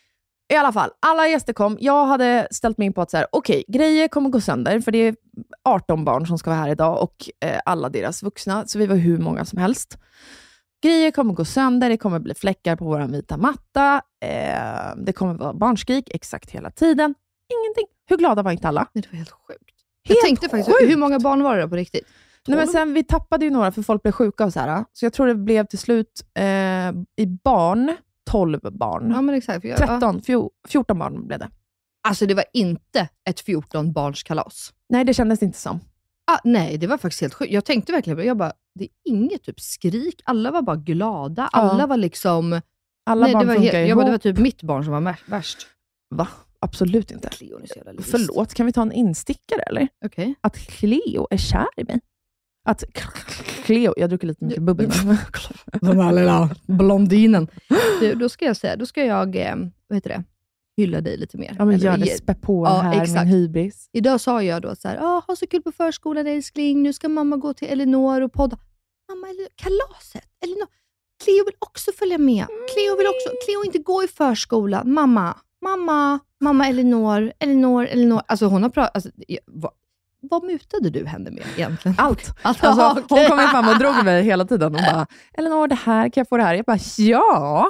I alla fall, alla gäster kom. Jag hade ställt mig in på att så här, okej, okay, grejer kommer gå sönder. För det är arton barn som ska vara här idag och eh, alla deras vuxna. Så vi var hur många som helst. Grejer kommer gå sönder. Det kommer bli fläckar på vår vita matta. Eh, det kommer vara barnskrik exakt hela tiden. Ingenting. Hur glada var inte alla? Det var helt sjukt. Helt jag tänkte faktiskt, sjukt. Hur många barn var det på riktigt? Nej, men sen, vi tappade ju några för folk blev sjuka och så här. Så jag tror det blev till slut eh, i barn... tolv barn. Ja, men exakt. Jag, tretton, fjorton barn blev det. Alltså det var inte ett fjorton barns kalas. Nej, det kändes inte som. Ah, nej, det var faktiskt helt sjukt. Jag tänkte verkligen, jag bara, det är inget typ skrik. Alla var bara glada. Alla ja. var liksom... Alla nej, barn det var funkar helt, ihop. jag bara, det var typ mitt barn som var värst. Va? Absolut inte. Cleo är så jävla list. Förlåt, kan vi ta en instickare eller? Okej. Okay. Att Cleo är kär i mig. Att Cleo, jag druckit lite mycket bubbel. Den här lilla blondinen. Du, då ska jag säga, då ska jag, eh, vad heter det, hylla dig lite mer. Ja, men gör det, spä på ja, här exakt. med hybris. Idag sa jag då så här, ah, ha så kul på förskolan älskling, nu ska mamma gå till Elinor och podda. Mamma, kalaset, Elinor, Cleo vill också följa med. Cleo vill också, Cleo inte gå i förskolan. Mamma, mamma, mamma Elinor, Elinor, Elinor. Alltså hon har pratat, alltså, vad, vad mutade du henne med egentligen? Allt. Alltså, alltså, okay. Hon kom fram och drog mig hela tiden. Hon bara, Elinor, det här, kan jag få det här? Jag bara, ja,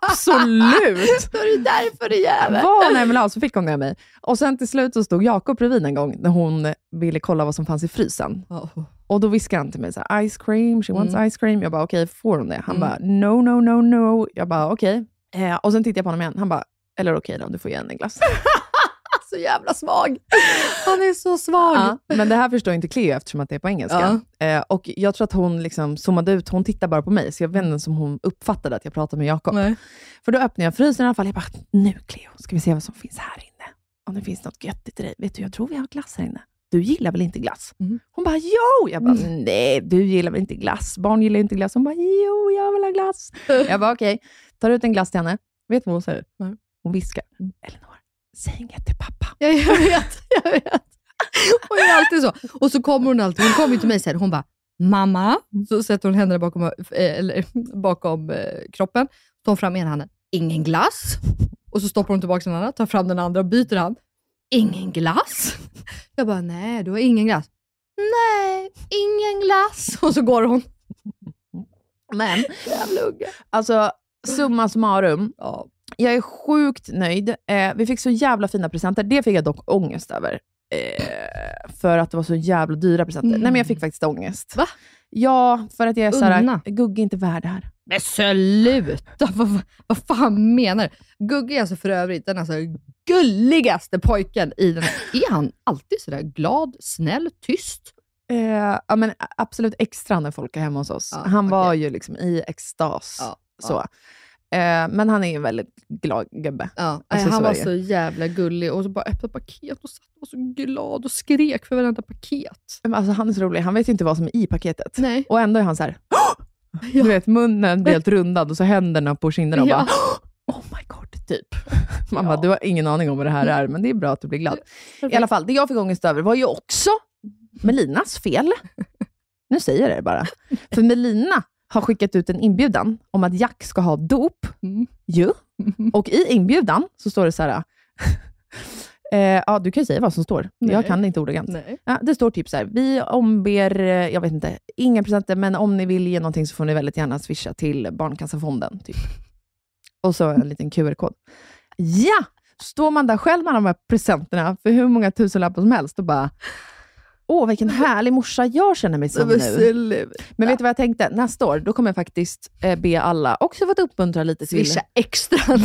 absolut. Då är det därför det jävel. Vad hon än ville ha så fick hon med mig. Och sen till slut så stod Jakob bredvid en gång när hon ville kolla vad som fanns i frysen. Oh. Och då viskade han till mig så här, ice cream, she wants mm. ice cream. Jag bara, okej, okay, får hon det? Han mm. bara, no, no, no, no. Jag bara, okej. Okay. Eh, och sen tittade jag på honom igen. Han bara, eller okej okay då, du får ge en glass. Så jävla svag. Han är så svag. Ja, men det här förstår inte Cleo eftersom att det är på engelska. Ja. Eh, och jag tror att hon liksom zoomade ut. Hon tittar bara på mig. Så jag vet inte som hon uppfattade att jag pratade med Jakob. Nej. För då öppnade jag frysen i alla fall. Jag bara, nu Cleo, ska vi se vad som finns här inne. Om det finns något göttigt till dig. Vet du, jag tror vi har glass här inne. Du gillar väl inte glass? Mm. Hon bara, jo! Jag bara, nej, du gillar väl inte glass? Barn gillar inte glass. Hon bara, jo, jag vill ha glass. Jag bara, okej. Okay. Tar ut en glass till henne. Vet du vad hon säger? Mm. Hon viskar. Mm. Elinor, säg inget till pappa. Ja, jag vet, jag vet. Hon är alltid så. Och så kommer hon alltid, hon kommer till mig sen. Hon bara, mamma. Så sätter hon händerna bakom, äh, eller, bakom äh, kroppen. Tar fram ena handen. Ingen glass. Och så stoppar hon tillbaka den andra. Tar fram den andra och byter hand. Ingen glass. Jag bara, nej, du har ingen glass. Nej, ingen glass. Och så går hon. Men, alltså, summa summarum. Ja. Jag är sjukt nöjd. Eh, vi fick så jävla fina presenter. Det fick jag dock ångest över. Eh, för att det var så jävla dyra presenter. Mm. Nej, men jag fick faktiskt ångest. Va? Ja, för att jag är såhär, Gugge är inte värd det här. Men sluta, vad, vad fan menar du? Gugge är alltså för övrigt den alltså gulligaste pojken i den. Är han alltid sådär glad, snäll, tyst? Eh, ja, men absolut extra när folk är hemma hos oss. Ja, han okay. var ju liksom i extas. Ja, så. Ja. Eh, men han är ju väldigt glad gubbe. Ja, alltså, han så var så jävla gullig. Och så bara öppnade paket och satt och så glad och skrek för varenda paket. Men alltså, han är så rolig. Han vet ju inte vad som är i paketet. Nej. Och ändå är han så här. Ja. Du vet, munnen blir helt rundad och så händerna på kinderna och ja. bara, oh my god, typ. Man ja. bara, du har ingen aning om vad det här är, men det är bra att du blir glad. I alla fall, det jag fick ångest över var ju också Melinas fel. Nu säger jag det bara. För Melina har skickat ut en inbjudan om att Jack ska ha dop. Mm. Jo. Och i inbjudan så står det så här. Eh, ja, du kan ju säga vad som står. Nej. Jag kan det inte ordagrant. Ja, det står typ så här. Vi omber, jag vet inte, inga presenter, men om ni vill ge någonting så får ni väldigt gärna swisha till Barncancerfonden. Typ. Och så en liten Q R-kod. Ja! Står man där själv med de här presenterna för hur många tusenlappar som helst och bara, åh, vilken härlig morsa jag känner mig som nu. Men vet du vad jag tänkte? Nästa år, då kommer jag faktiskt eh, be alla också för att uppmuntra lite till. Swisha extra.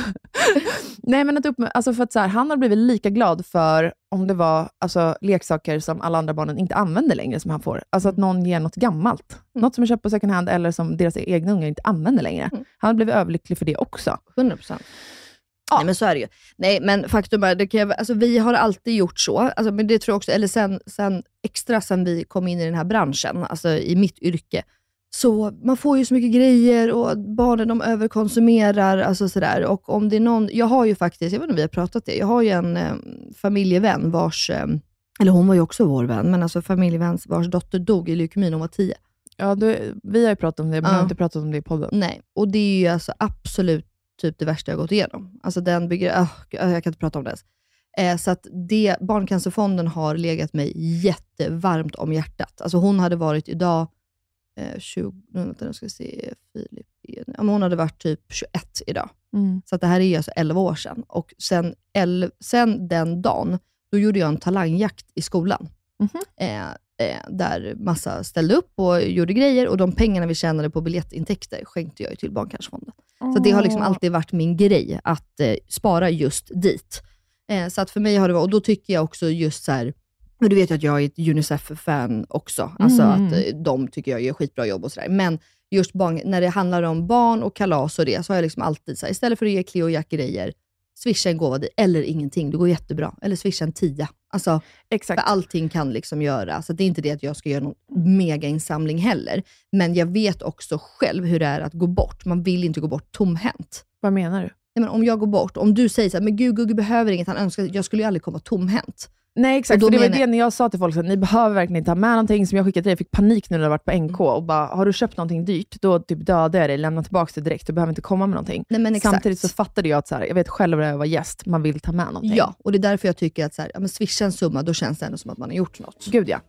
Nej, men att uppmuntra, alltså för att så här, han har blivit lika glad för om det var alltså, leksaker som alla andra barnen inte använder längre som han får. Alltså att någon ger något gammalt. Mm. Något som är köpt på second hand eller som deras egna ungar inte använder längre. Mm. Han har blivit överlycklig för det också. hundra procent. Ja. Nej, men så är det ju. Nej, men faktum är, det kan jag, alltså, vi har alltid gjort så. Alltså, men det tror jag också, eller sen, sen extra sen vi kom in i den här branschen, alltså i mitt yrke. Så man får ju så mycket grejer och barnen de överkonsumerar, alltså sådär. Och om det är någon, jag har ju faktiskt, jag vet inte om vi har pratat det, jag har ju en eh, familjevän vars, eh, eller hon var ju också vår vän, men alltså familjevän vars dotter dog i leukemi när hon var tio. Ja, du, vi har ju pratat om det, men ja. vi har inte pratat om det i podden. Nej, och det är ju alltså absolut typ det värsta jag gått igenom. Alltså den bygger, oh, jag kan inte prata om det. Eh, så att det, Barncancerfonden har legat mig jättevarmt om hjärtat. Alltså hon hade varit idag eh, tjugo, vänta, jag ska se Filip, ja, men hon hade varit typ tjugoett idag. Mm. Så att det här är ju alltså elva år sedan. Och sen, el, sen den dagen, då gjorde jag en talangjakt i skolan. Mm-hmm. Eh, Eh, där massa ställde upp och gjorde grejer och de pengarna vi tjänade på biljettintäkter skänkte jag ju till Barncancerfonden. Oh. Så det har liksom alltid varit min grej att eh, spara just dit. Eh, så att för mig har det varit, och då tycker jag också just så här, och du vet att jag är ett UNICEF-fan också. Alltså mm. att eh, de tycker jag gör skitbra jobb och sådär. Men just barn, när det handlar om barn och kalas och det, så har jag liksom alltid så här, istället för att ge Cleo och Jack grejer, swisha en gåva dit, eller ingenting, det går jättebra. Eller swisha en tia. Alltså, exakt. För allting kan liksom göra. Så det är inte det att jag ska göra någon mega-insamling heller. Men jag vet också själv hur det är att gå bort. Man vill inte gå bort tomhänt. Vad menar du? Nej, men om jag går bort, om du säger så här, men gud, Gugge behöver inget, han önskar, jag skulle ju aldrig komma tomhänt. Nej, exakt. För det var det när jag sa till folk att ni behöver verkligen inte ha med någonting som jag skickade till dig. Jag fick panik nu när jag varit på N K och bara, har du köpt någonting dyrt, då typ dödar jag dig, lämna tillbaka det direkt. Du behöver inte komma med någonting. Nej, men samtidigt så fattade jag att så här, jag vet själv när jag var gäst, man vill ta med någonting. Ja, och det är därför jag tycker att så här, ja, men swisha en summa, då känns det ändå som att man har gjort något. Gud ja.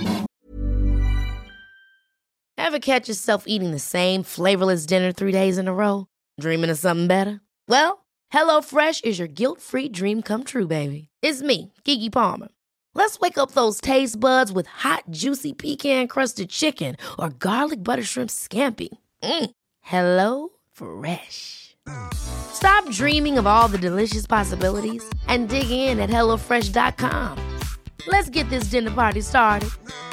Ever catch yourself eating the same flavorless dinner three days in a row? Dreaming of something better? Well, HelloFresh is your guilt-free dream come true, baby. It's me, Keke Palmer. Let's wake up those taste buds with hot, juicy pecan-crusted chicken or garlic butter shrimp scampi. Mm. Hello Fresh. dreaming of all the delicious possibilities and dig in at hello fresh dot com. Let's get this dinner party started.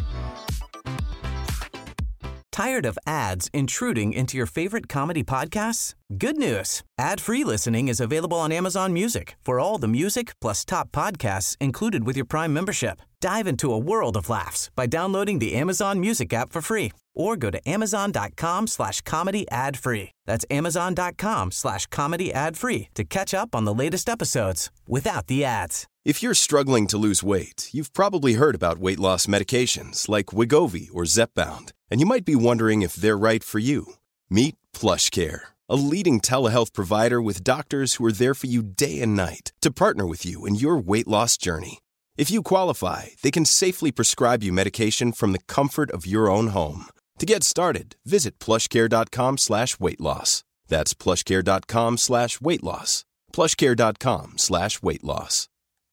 Tired of ads intruding into your favorite comedy podcasts? Good news. Ad-free listening is available on Amazon Music for all the music plus top podcasts included with your Prime membership. Dive into a world of laughs by downloading the Amazon Music app for free or go to amazon.com slash comedy ad free. That's amazon.com slash comedy ad free to catch up on the latest episodes without the ads. If you're struggling to lose weight, you've probably heard about weight loss medications like Wegovy or Zepbound, and you might be wondering if they're right for you. Meet PlushCare, a leading telehealth provider with doctors who are there for you day and night to partner with you in your weight loss journey. If you qualify, they can safely prescribe you medication from the comfort of your own home. To get started, visit plushcare.com slash weight loss. That's plushcare.com slash weight loss. plushcare.com slash weight loss.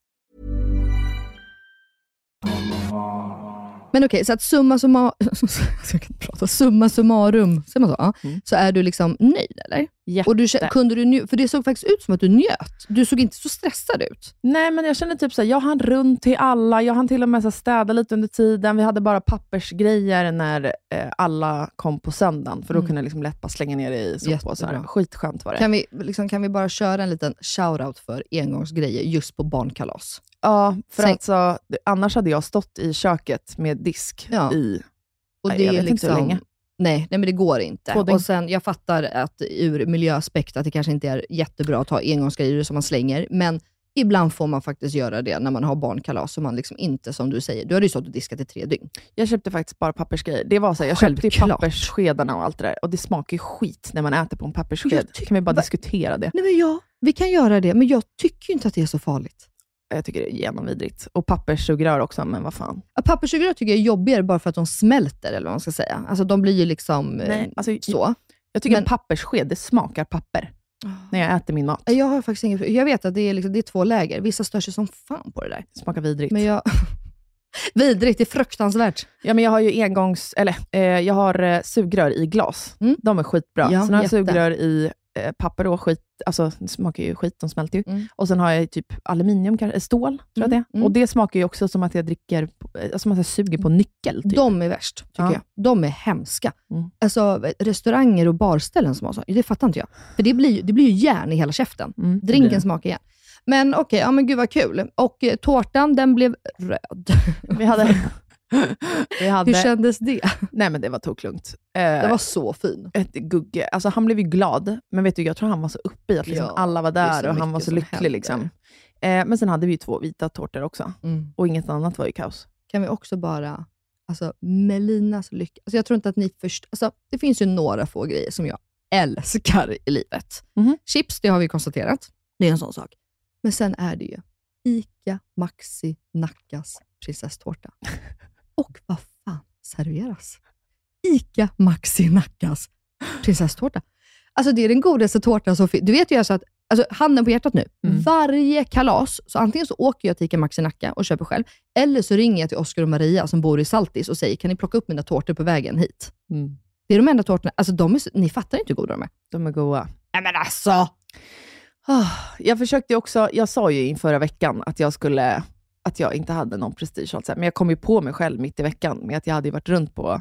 Men okej, så att summa summa jag kan inte prata, summa summarum, säger man så, ja. Mm. Så är du liksom nöjd, eller? Jätte. Och du kunde du nj- för det såg faktiskt ut som att du njöt. Du såg inte så stressad ut. Nej, men jag kände typ så här, jag hann runt till alla. Jag hann till och med så städa lite under tiden. Vi hade bara pappersgrejer när eh, alla kom på söndagen. För då mm. kunde jag liksom lätt bara slänga ner det i soppåsar. Skitskönt var det. Kan vi, liksom, kan vi bara köra en liten shoutout för engångsgrejer just på barnkalas? Ja, för Sen, alltså, annars hade jag stått i köket med disk ja. i... Och nej, det jag är vet liksom, inte hur länge. Nej, nej, men det går inte. På och sen, jag fattar att ur miljöaspekt att det kanske inte är jättebra att ta engångsgrejer som man slänger, men ibland får man faktiskt göra det när man har barnkalas, så man liksom inte, som du säger, du hade ju stått och diskat i tre dygn. Jag köpte faktiskt bara pappersgrejer. Det var så här, jag Självklart. köpte ju pappersskedarna och allt det där. Och det smakar ju skit när man äter på en papperssked. Ty- kan vi bara va? diskutera det? Nej, men ja, vi kan göra det, men jag tycker ju inte att det är så farligt. Jag tycker det är genomvidrigt. Och papperssugrör också, men vad fan. Ja, papperssugrör tycker jag är jobbigare bara för att de smälter, eller vad man ska säga. Alltså de blir ju liksom Nej, alltså, så. Jag tycker men, en papperssked, det smakar papper. Oh. När jag äter min mat. Jag har faktiskt inget, jag vet att det är, liksom, det är två läger. Vissa stör sig som fan på det där. Det smakar vidrigt. Men jag... vidrigt, det är fruktansvärt. Ja, men jag har ju engångs... Eller, eh, jag har eh, sugrör i glas. Mm. De är skitbra. Ja, sen har jag jätte. sugrör i eh, papper och skit. Alltså, det smakar ju skit, de smälter ju. Mm. Och sen har jag typ aluminium, kanske, stål, tror jag mm. det. Och det smakar ju också som att jag dricker... Som att jag suger på nyckel, typ. De är värst, tycker ja. jag. De är hemska. Mm. Alltså, restauranger och barställen som har så. Det fattar inte jag. För det blir, det blir ju järn i hela käften. Mm, Drinken smakar järn. Men okej, okay, ja men gud vad kul. Och eh, tårtan, den blev röd. Vi hade... Vi hade... Hur kändes det? Nej, men det var toklugnt. Det var så fin. Ett gugge. Alltså han blev ju glad. Men vet du, jag tror han var så uppe i att liksom, ja, alla var där och han var så lycklig. Liksom. Eh, men sen hade vi ju två vita tårtor också. Mm. Och inget annat var ju kaos. Kan vi också bara... Alltså, Melinas lycka. Alltså, jag tror inte att ni först... Alltså, det finns ju några få grejer som jag älskar i livet. Mm-hmm. Chips, det har vi konstaterat. Det är en sån sak. Men sen är det ju Ica Maxi Nackas prinsesstårta. Och vad fan serveras? Ica Maxi Nackas prinsesstårta. Alltså det är den godaste tårtan som finns. Du vet ju alltså att, alltså handen på hjärtat nu, mm. varje kalas, så antingen så åker jag till Ica Maxi Nacka och köper själv, eller så ringer jag till Oskar och Maria som bor i Saltis och säger, kan ni plocka upp mina tårtor på vägen hit? Mm. Det är de enda tårtorna, alltså de är, ni fattar inte hur goda de är. De är goda. Nej men alltså! Oh, jag försökte också, jag sa ju in förra veckan att jag skulle, att jag inte hade någon prestige, alltså. Men jag kom ju på mig själv mitt i veckan med att jag hade varit runt på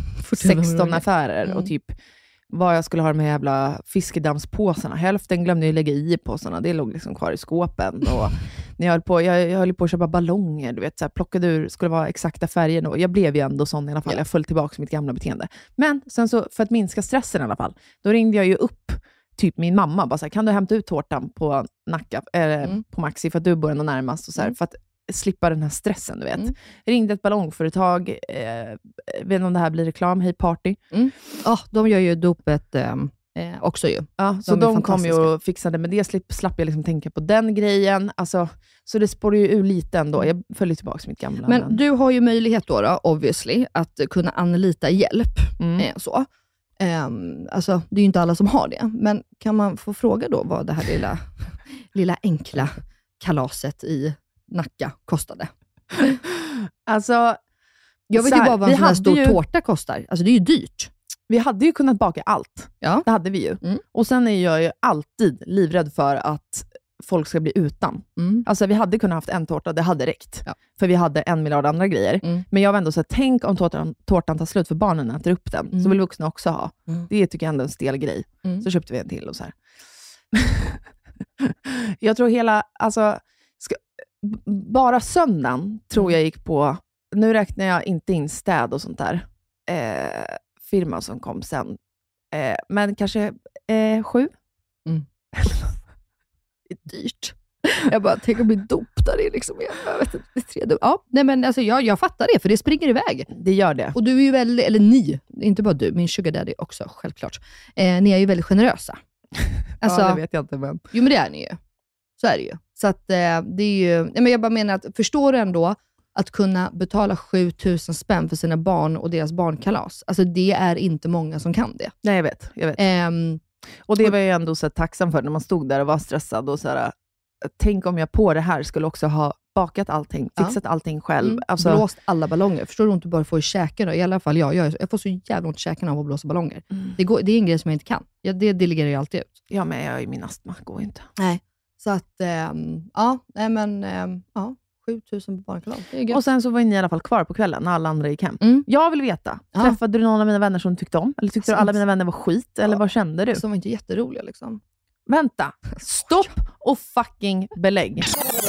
sexton affärer mm. och typ vad jag skulle ha de här jävla fiskedammspåsarna. Hälften glömde jag lägga i påsarna. Det låg liksom kvar i skåpen. Och när jag höll på, jag, jag höll på att köpa ballonger. Du vet, så här, plockade ur, skulle vara exakta färger. Och jag blev ju ändå sån i alla fall. Jag föll tillbaka mitt gamla beteende. Men sen så, för att minska stressen i alla fall, då ringde jag ju upp typ min mamma. Bara så här, kan du hämta ut tårtan på Nacka, äh, mm. på Maxi för att du bor ändå närmast. Och så här, mm. för att slippa den här stressen, du vet. Mm. Ringde ett ballongföretag, eh, vet inte om det här blir reklam, Hey Party. Mm. Oh, de gör ju dopet eh, också ju. Ja, så de, de kom ju och fixade med det, slapp, slapp jag liksom tänka på den grejen. Alltså, så det spår ju ur lite ändå. Jag följer tillbaka mitt gamla. Men, men du har ju möjlighet då, då, obviously, att kunna anlita hjälp. Mm. Eh, så. Um, alltså, det är ju inte alla som har det. Men kan man få fråga då vad det här lilla, lilla enkla kalaset i Nacka kostade? Alltså, jag vet ju bara vad en sån här stor ju, tårta kostar. Alltså det är ju dyrt. vi hade ju kunnat baka allt. Ja. Det hade vi ju. Mm. Och sen är jag ju alltid livrädd för att folk ska bli utan. Mm. Alltså vi hade kunnat haft en tårta, det hade räckt. Ja. För vi hade en miljard andra grejer. Mm. Men jag var ändå så här, tänk om tårtan, tårtan tar slut för barnen äter upp den. Mm. Så vill vuxna också ha. Mm. Det tycker jag ändå är en stel grej. Mm. Så köpte vi en till och så här. Jag tror hela, alltså, ska, b- bara söndagen tror jag gick på, nu räknar jag inte in städ och sånt där, eh, firma som kom sen. Eh, men kanske eh, sju. Mm. Det är dyrt. Jag bara, tänk att bli dopad i liksom, jag vet inte, det är tre dop. Ja, nej men alltså jag, jag fattar det, för det springer iväg. Det gör det. Och du är ju väldigt, eller ni, inte bara du, min sugar daddy också, självklart. Eh, ni är ju väldigt generösa. Alltså, ja, det vet jag inte, men... Jo, men det är ni ju. Så är det ju. Så att eh, det är ju, nej, men jag bara menar att, förstår du ändå att kunna betala sju tusen spänn för sina barn och deras barnkalas? Alltså det är inte många som kan det. Nej, jag vet. Jag vet. Um, och det var jag ändå så tacksam för när man stod där och var stressad och så här, tänk om jag på det här skulle också ha bakat allting, fixat ja. allting själv. Mm, alltså... Blåst alla ballonger. Förstår du inte bara får i käken? I alla fall jag. Jag, jag får så jävla ont i käken av att blåsa ballonger. Mm. Det, går, det är en grej som jag inte kan. Jag, det delegerar jag alltid ut. Ja, men jag är min astma. Går inte. Nej. Så att, ähm, ja, nej men, ähm, ja. sju tusen på barnkalas. Och sen så var ni i alla fall kvar på kvällen när alla andra gick hem. Mm. Jag vill veta, ja. träffade du någon av mina vänner som du tyckte om? Eller tyckte du alla mina vänner var skit? Ja. Eller vad kände du? Som var inte jätteroliga liksom. Vänta, stopp och fucking belägg.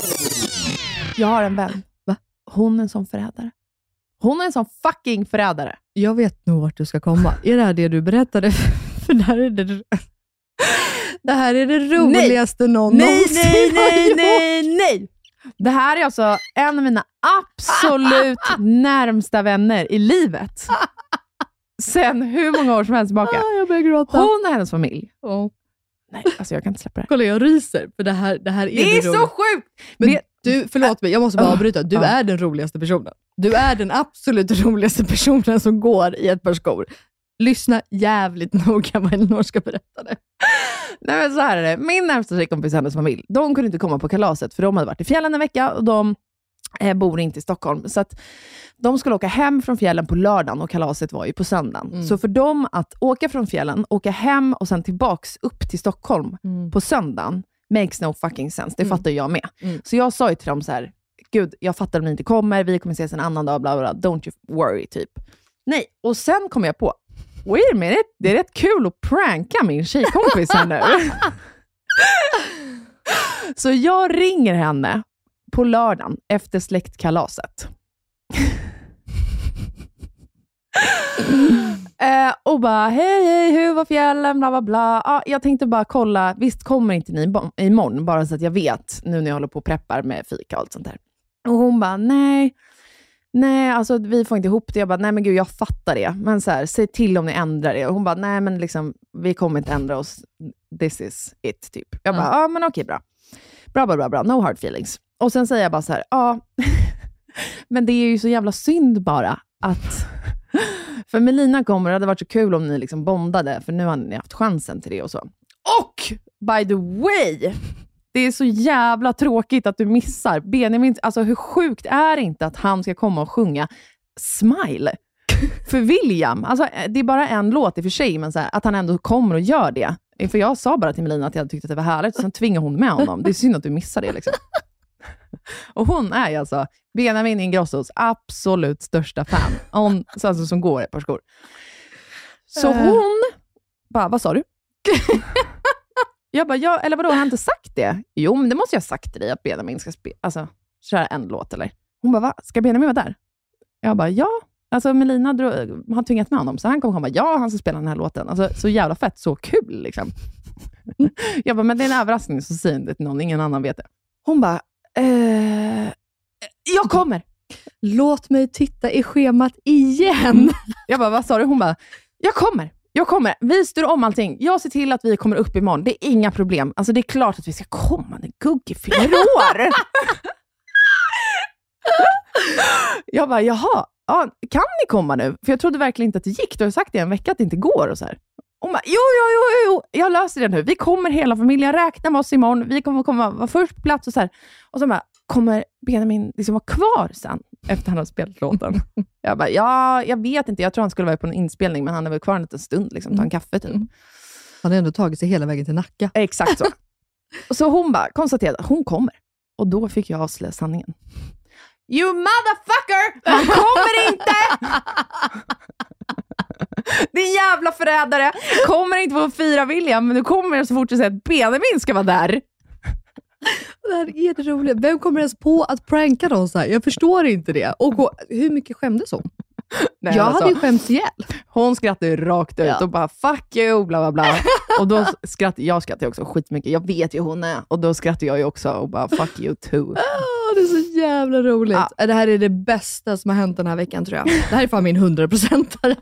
Jag har en vän. Va? Hon är en sån förrädare. Hon är en sån fucking förrädare. Jag vet nog vart du ska komma. Är det här det du berättade? För det här är det... Det här är det roligaste nej. någon nej, någonsin nej, nej, har nej, gjort. nej. Det här är alltså en av mina absolut närmsta vänner i livet. Sen hur många år som helst tillbaka. Ah, jag börjar gråta. Hon och hennes familj. Oh. Nej, alltså jag kan inte släppa det. Kolla, jag ryser. För det här, det här är det är det så sjukt! Men det... du, förlåt mig, jag måste bara avbryta. Du uh. är den roligaste personen. Du är den absolut roligaste personen som går i ett par skor. Lyssna jävligt noga vad Elinor ska berätta det. Nej, men så här är det. Min närmsta tjejkompis och hennes familj, de kunde inte komma på kalaset för de hade varit i fjällen en vecka och de eh, bor inte i Stockholm. Så att de skulle åka hem från fjällen på lördagen och kalaset var ju på söndagen. Mm. Så för dem att åka från fjällen, åka hem och sen tillbaks upp till Stockholm mm. på söndagen makes no fucking sense. Det mm. fattar jag med. Mm. Så jag sa ju till dem så här, gud, jag fattar om ni inte kommer, vi kommer ses en annan dag, bla bla, don't you worry, typ. Nej, och sen kom jag på, wait a minute, det är rätt kul att pranka min tjejkompis här nu. Så jag ringer henne på lördagen efter släktkalaset. eh, och bara, hej, hej, hur var fjällen, bla bla bla. Ah, jag tänkte bara kolla, visst kommer inte ni imorgon, bara så att jag vet, nu när jag håller på och preppar med fika och allt sånt där. Och hon bara, nej. Nej, alltså vi får inte ihop det. Jag bara, nej men gud, jag fattar det. Men så här, säg till om ni ändrar det. Och hon bara, nej men liksom, vi kommer inte ändra oss. This is it, typ. Jag bara, ja mm. ah, men okej, bra. Bra, bra, bra, bra. No hard feelings. Och sen säger jag bara så här, ja. Ah, men det är ju så jävla synd bara att... För Melina kommer, det hade varit så kul om ni liksom bondade. För nu har ni haft chansen till det och så. Och, by the way... Det är så jävla tråkigt att du missar. Benjamin, alltså hur sjukt är det inte att han ska komma och sjunga Smile för William? Alltså det är bara en låt i och för sig, men så här, att han ändå kommer och gör det. För jag sa bara till Melina att jag tyckte att det var härligt, och sen tvingar hon med honom. Det är synd att du missar det liksom. Och hon är alltså Benjamin Ingrossos absolut största fan. Hon, alltså, som går i ett par skor. Så hon bara, vad sa du? Jag bara, ja, eller vadå, har jag inte sagt det? Jo, men det måste jag ha sagt till dig att Benjamin ska spe- alltså, köra en låt, eller? Hon bara, va? Ska Benjamin vara där? Jag bara, ja. Alltså Melina dro- har tvingat med honom, så han kommer komma, ja, han ska spela den här låten. Alltså, så jävla fett, så kul liksom. Jag bara, men det är en överraskning, så säger det till någon, ingen annan vet det. Hon bara, eh, jag kommer. Låt mig titta i schemat igen. Jag bara, vad sa du? Hon bara, jag kommer. Jag kommer. Vi styr om allting. Jag ser till att vi kommer upp imorgon. Det är inga problem. Alltså det är klart att vi ska komma när Gugge fyller år. Jag bara, jaha. Ja, kan ni komma nu? För jag trodde verkligen inte att det gick. Du har sagt det en vecka att det inte går och så här. Hon bara, jo, jo, jo, jo. Jag löser det nu. Vi kommer hela familjen. Räkna med oss imorgon. Vi kommer komma vara först på plats och så här. Och så bara, kommer Benjamin liksom vara kvar sen efter han har spelat låten? Jag bara, ja, jag vet inte. Jag tror han skulle vara på en inspelning, men han är väl kvar en liten stund, liksom, ta en kaffe typ. Mm. Han har ändå tagit sig hela vägen till Nacka. Exakt så. Och så hon bara konstaterade att hon kommer. Och då fick jag avslöja sanningen. You motherfucker! Han kommer inte! Din jävla förrädare! Kommer inte få fira William, men du kommer så fort du säger att Benjamin ska vara där. Det här är det roliga. Vem kommer ens på att pranka någon så här? Jag förstår inte det. Och hur mycket skämdes hon? Nej, jag alltså, hade ju skämts ihjäl. Hon skrattade ju rakt ut ja. och bara fuck you, bla bla bla. Och då skrattade jag skrattade också skitmycket. Jag vet ju hur hon är. Och då skrattade jag ju också och bara fuck you too. Oh, det är så jävla roligt. Ja. Det här är det bästa som har hänt den här veckan, tror jag. Det här är fan min hundra procentare.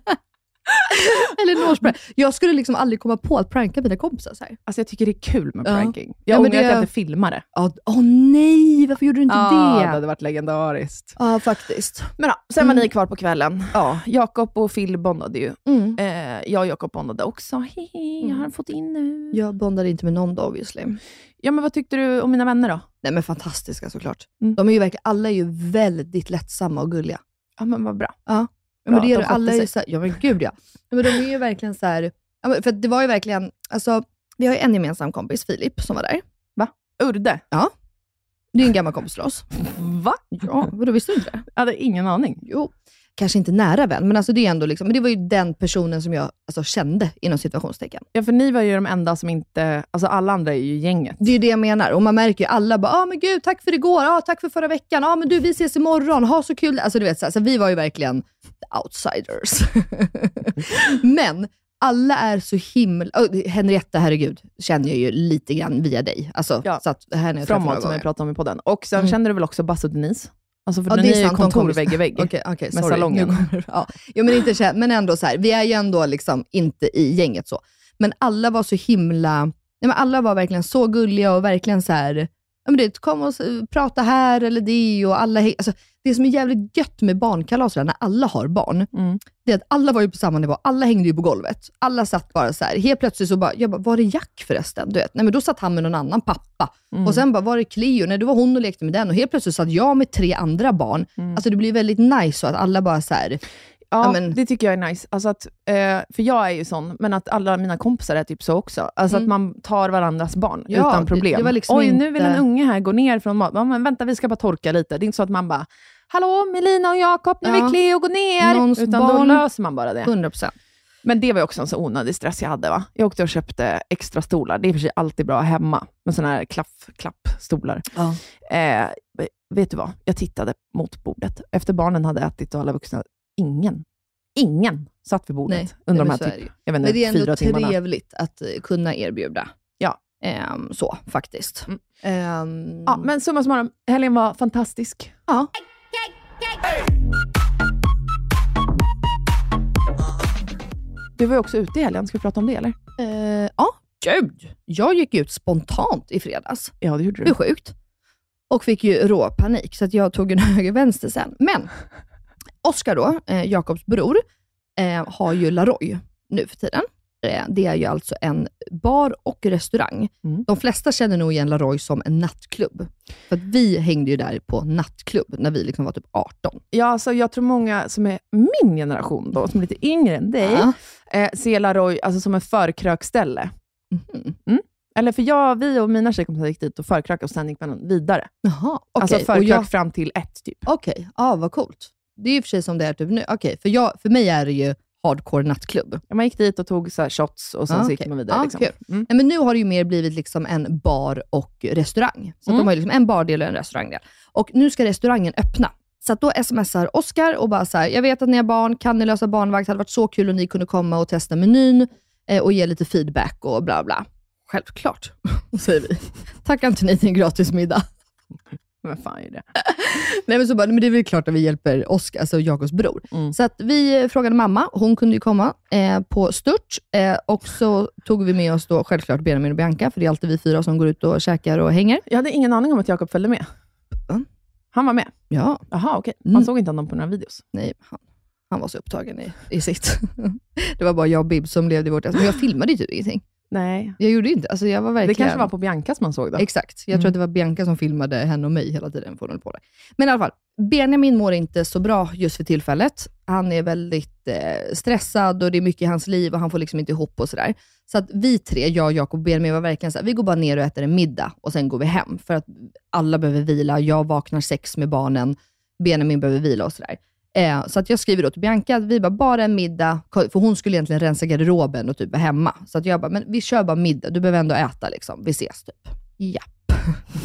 Eller nårspray. Jag skulle liksom aldrig komma på att pranka mina kompisar så här. Alltså jag tycker det är kul med pranking. Ja. Jag ja, ångrar det... att jag inte filmar det. Åh oh, oh, nej, varför gjorde du inte ah, det? Det hade varit legendariskt. Ja, ah, faktiskt. Men ja, sen var mm. ni kvar på kvällen. Ja, Jakob och Phil bondade ju. Mm. Eh, jag och Jakob bondade också. Hehe, jag har fått in nu. Jag bondade inte med någon då, obviously. Ja, men vad tyckte du om mina vänner då? Nej, men fantastiska såklart. Mm. De är ju verkligen, alla är ju väldigt lättsamma och gulliga. Ja, men vad bra. Ja. Ja, men det är de alla är ju så här, ja men gud ja. ja men de är ju verkligen så här, ja, för det var ju verkligen, alltså vi har ju en gemensam kompis, Filip, som var där. Va? Urde? Ja. Det är en gammal kompis till oss. Va? Ja, då visste du inte det? Jag hade ingen aning. Jo, kanske inte nära vän, men alltså det är ändå liksom, men det var ju den personen som jag alltså kände inom situationstecken. Ja, för ni var ju de enda som inte, alltså alla andra är ju gänget. Det är ju det jag menar, och man märker ju alla bara, ja ah, men gud, tack för igår, ja ah, tack för förra veckan, ja ah, men du, vi ses imorgon, ha så kul, alltså du vet så alltså, vi var ju verkligen outsiders. Men alla är så himla, oh, Henrietta, herregud, känner jag ju lite grann via dig, alltså ja. Så att henne framåt som vi pratade om i podden. Och sen mm. känner du väl också Bass och Denise? Alltså för ja, ni är ju kontor vägg i vägg okay, okay, med salongen. Kommer, ja. Jo, men, inte, men ändå så här, vi är ju ändå liksom inte i gänget så. Men alla var så himla, ja, men alla var verkligen så gulliga och verkligen så här, ja, men det, kom och prata här eller det och alla, alltså, det som är jävligt gött med barnkalaser när alla har barn, mm. det är att alla var ju på samma nivå, alla hängde ju på golvet, alla satt bara så här, helt plötsligt så bara, jag bara, var det Jack förresten? Du vet, nej men då satt han med någon annan pappa, mm. och sen bara, var det Cleo? Nej, då var hon och lekte med den, och helt plötsligt satt jag med tre andra barn, mm. alltså det blir väldigt nice så att alla bara så här. Ja, ja men, det tycker jag är nice. Alltså att, eh, för jag är ju sån, men att alla mina kompisar är typ så också. Alltså mm. att man tar varandras barn ja, utan problem. Det, det var liksom Oj, inte... nu vill en unge här gå ner från mat. Ja, men vänta, vi ska bara torka lite. Det är inte så att man bara, hallå, Melina och Jakob, nu ja. vill Cleo gå ner. Någons utan barn, då löser man bara det. hundra procent. Men det var ju också en så onödig stress jag hade, va? Jag åkte och köpte extra stolar. Det är för sig alltid bra hemma med såna här klaff, klappstolar. Ja. Eh, vet du vad? Jag tittade mot bordet. Efter barnen hade ätit och alla vuxna, ingen Ingen satt vid bordet. Nej, under nej, de här typ, jag vet inte, men det är ändå trevligt att kunna erbjuda. Ja. Um, så, faktiskt. Mm. Um, ja, men summa summarum, helgen var fantastisk. Ja. Du var ju också ute i helgen. Ska vi prata om det, eller? Uh, ja, gud. Jag gick ut spontant i fredags. Ja, det gjorde du. Det är sjukt. Och fick ju rå panik, så att jag tog en höger-vänster sen. Men Oskar då, eh, Jakobs bror, eh, har ju Laroy nu för tiden. Eh, det är ju alltså en bar och restaurang. Mm. De flesta känner nog igen Laroy som en nattklubb. För att vi hängde ju där på nattklubb när vi liksom var typ arton. Ja, alltså jag tror många som är min generation då, som är lite yngre än dig, ja. eh, ser Laroy alltså som en förkrökställe. Mm. Mm. Eller för jag, vi och mina tjejkompisar gick dit och förkrökade och sen gick man vidare. Jaha, okay. Alltså förkrök jag... fram till ett typ. Okej, okay. Ja, vad coolt. Det är ju för sig som det är typ nu. Okej, okay, för, jag, för mig är det ju hardcore nattklubb. Ja, man gick dit och tog så här shots och sen ah, så gick okay. man vidare. Ah, liksom. okay. mm. Men nu har det ju mer blivit liksom en bar och restaurang. Så mm. de har ju liksom en bardel och en restaurangdel. Och nu ska restaurangen öppna. Så att då smsar Oskar och bara så här, jag vet att ni har barn, kan ni lösa barnvakt? Det hade varit så kul om ni kunde komma och testa menyn eh, och ge lite feedback och bla bla. Självklart, säger vi. Tackar inte ni till en gratis middag. Vad fan är det? Nej, men så bara, men det är väl klart att vi hjälper Oskar, alltså Jakobs bror. Mm. Så att vi frågade mamma, hon kunde ju komma eh, på stört. Eh, och så tog vi med oss då självklart Benjamin och Bianca, för det är alltid vi fyra som går ut och käkar och hänger. Jag hade ingen aning om att Jakob följde med. Mm. Han var med? Ja. Jaha, okej. Okay. Man mm. såg inte honom på några videos? Nej, han, han var så upptagen i, i sitt. Det var bara jag och Bib som levde i vårt... Men jag filmade ju typ ingenting. Nej. Jag gjorde inte. Alltså jag var verkligen... Det kanske var på Bianca som man såg då. Exakt. Jag Mm. tror att det var Bianca som filmade henne och mig hela tiden. På på det. Men i alla fall, Benjamin mår inte så bra just för tillfället. Han är väldigt eh, stressad och det är mycket i hans liv och han får liksom inte ihop och sådär. Så att vi tre, jag, Jakob och Benjamin var verkligen så här, vi går bara ner och äter en middag och sen går vi hem. För att alla behöver vila. Jag vaknar sex med barnen. Benjamin behöver vila och sådär. Eh, så att jag skriver då till Bianca att vi bara, bara en middag, för hon skulle egentligen rensa garderoben och typ vara hemma. Så att jag bara, men vi kör bara middag, du behöver ändå äta liksom, vi ses typ. Japp.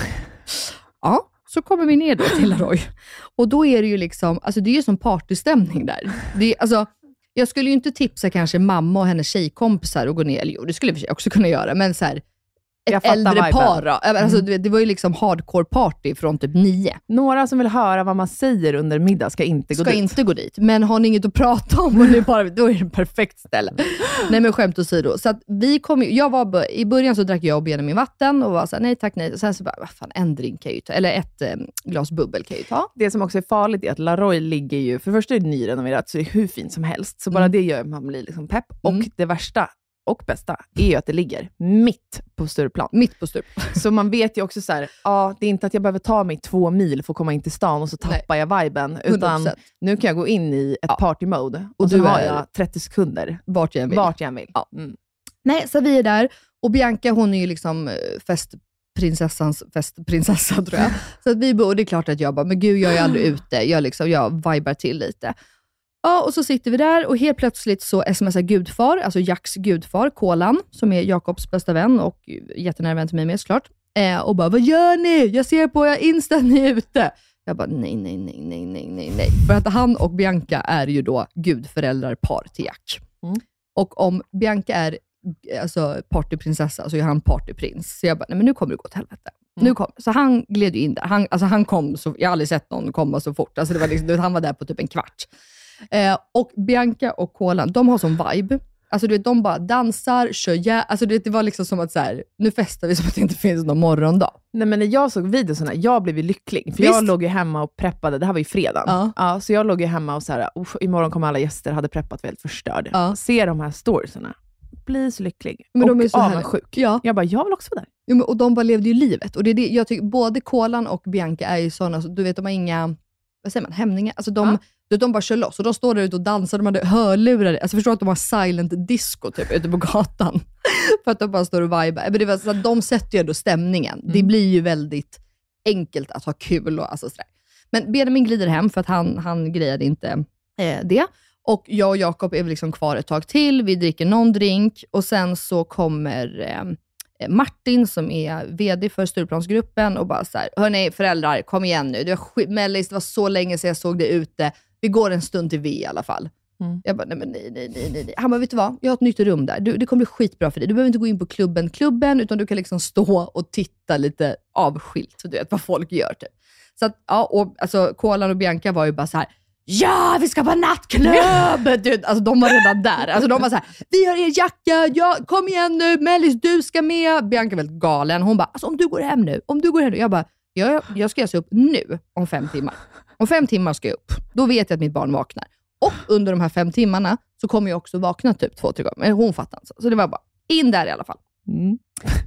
Ja, så kommer vi ner då till Laroy. Och då är det ju liksom, alltså det är ju som partystämning där. Det är, alltså, jag skulle ju inte tipsa kanske mamma och hennes tjejkompisar och gå ner, eller jo det skulle vi också kunna göra, men så här, ett äldre viben. Par då. Alltså, mm. Det var ju liksom hardcore party från typ nio. Några som vill höra vad man säger under middag ska inte gå ska dit. inte gå dit. Men har ni inget att prata om, och ni bara, då är det ett perfekt ställe. Nej men skämt åsido. Så att vi kom, jag var, i början så drack jag och Benjamin vatten och var så här, nej tack nej. Och sen så bara, vad fan, en drink kan jag ju ta. Eller ett eh, glas bubbel kan jag ju ta. Det som också är farligt är att Laroy ligger ju, för först är det nyrenoverat så är det hur fint som helst. Så bara mm. det gör man blir liksom pepp. Och mm. det värsta och bästa är ju att det ligger mitt på Stureplan. Mitt på Stureplan. Så man vet ju också så här, ja, det är inte att jag behöver ta mig två mil för att komma in till stan och så tappar Nej. jag viben. Utan hundra procent. Nu kan jag gå in i ett ja. party-mode. Och, och du har jag trettio sekunder. Vart jag vill. Vart jag vill. Ja. Mm. Nej, så vi är där. Och Bianca, hon är ju liksom festprinsessans festprinsessa tror jag. Så att vi bor, och det är klart att jag bara, men gud jag är aldrig ute. Jag, liksom, jag vibar till lite. Ja, och så sitter vi där och helt plötsligt så smsar gudfar, alltså Jacks gudfar, Kolan, som är Jakobs bästa vän och jättenära vän till mig med såklart. Eh, och bara, vad gör ni? Jag ser på er Insta, ni är ute. Jag bara, nej, nej, nej, nej, nej, nej, nej. För att han och Bianca är ju då gudföräldrarpar till Jack. Mm. Och om Bianca är alltså partyprinsessa så är han partyprins. Så jag bara, nej men nu kommer det gå åt helvete. Mm. Nu kom, så han gled ju in där. Han, alltså han kom så, jag har aldrig sett någon komma så fort. Alltså det var liksom, han var där på typ en kvart. Eh, och Bianca och Kolan, de har sån vibe. Alltså du vet, de bara dansar, kör jä- Alltså du vet, det var liksom som att så här, nu festar vi som att det inte finns någon morgondag. Nej men när jag såg videorna, jag blev ju lycklig. För Visst? jag låg ju hemma och preppade, det här var ju fredag. Ja. Ja, så jag låg ju hemma och så här, imorgon kommer alla gäster, hade preppat väldigt förstörd. Ja. Se de här storiesarna. Bli så lycklig. Men och de är så avundsjuk. Ja. Jag bara, jag vill också vara där. Ja, men, och de bara levde ju livet. Och det är det, jag tycker, både Kolan och Bianca är ju sådana, så, du vet, de har inga, vad säger man, hämningar. Alltså de... Ja. De bara kör loss och de står där ute och dansar. De hade hörlurar. Alltså förstår att de har silent disco typ ute på gatan. För att de bara står och vibar. Men det var så att de sätter ju ändå stämningen. Mm. Det blir ju väldigt enkelt att ha kul och alltså sådär. Men Benjamin glider hem för att han, han grejade inte eh, det. Och jag och Jakob är väl liksom kvar ett tag till. Vi dricker någon drink och sen så kommer eh, Martin som är vd för Stureplansgruppen och bara så här, hörni föräldrar, kom igen nu. Det var, skit- Mellis, det var så länge sedan jag såg det ute. Vi går en stund till vi i alla fall. Mm. Jag bara, nej men nej, nej, nej, nej. Han bara, vet du vad? Jag har ett nytt rum där. Du, det kommer bli skitbra för dig. Du behöver inte gå in på klubben, klubben, utan du kan liksom stå och titta lite avskilt. Så du vet vad folk gör typ. Så att, ja, och alltså Kolan och Bianca var ju bara så här, ja, vi ska på nattklubb! Du, alltså de var redan där. Alltså de var så här, vi har er jacka, ja, kom igen nu, Mellis, du ska med. Bianca är väldigt galen. Hon bara, alltså om du går hem nu, om du går hem nu. Jag bara, jag, jag ska alltså upp nu om fem timmar. Om fem timmar ska jag upp. Då vet jag att mitt barn vaknar. Och under de här fem timmarna så kommer jag också vakna typ två, tre gånger. Men hon fattar inte. Så det var bara in där i alla fall. Mm.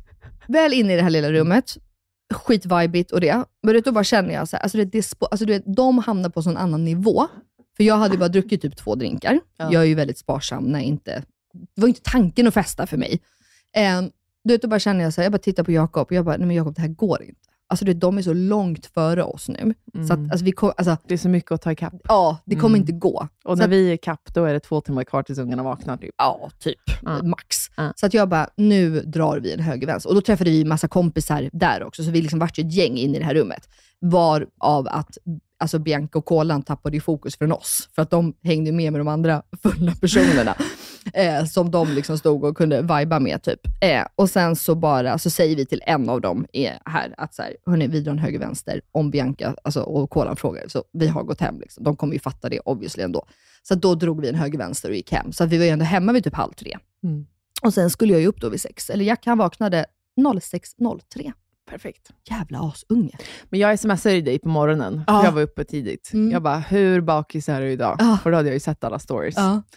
Väl in i det här lilla rummet. Skitvibigt och det. Men då bara känner jag så här, alltså, det, det, alltså du vet, de hamnar på sån annan nivå. För jag hade bara druckit typ två drinkar. Ja. Jag är ju väldigt sparsam när inte... Det var inte tanken att festa för mig. Um, du vet, då bara känner jag så här, jag bara tittar på Jakob och jag bara, nej men Jakob, det här går inte. Alltså det, de är så långt före oss nu. Mm. Så att, alltså, vi kom, alltså, det är så mycket att ta ikapp. Ja, det kommer mm. inte gå. Och så när att, vi är ikapp, då är det två timmar kvar tills ungarna vaknar. Typ. Ja, typ. Mm. Max. Mm. Så att jag bara, nu drar vi en höger vänster. Och då träffade vi massa kompisar där också. Så vi liksom vart ju ett gäng in i det här rummet. Var av att alltså Bianca och Kolan tappade ju fokus från oss. För att de hängde med med de andra fulla personerna. eh, som de liksom stod och kunde viba med typ. Eh, och sen så bara, så säger vi till en av dem eh, här att så här, hörni, vi drar en höger vänster om Bianca alltså, och Kolan frågar. Så vi har gått hem liksom. De kommer ju fatta det obviously ändå. Så då drog vi en höger vänster och gick hem. Så att vi var ju ändå hemma vid typ halv tre. Mm. Och sen skulle jag ju upp då vid sex. Eller Jack han vaknade sex noll tre. Perfekt. Jävla asunge. Men jag smsade dig på morgonen. Ja. Jag var uppe tidigt. Mm. Jag bara, hur bakis är du idag? Ja. För då hade jag ju sett alla stories. Ja.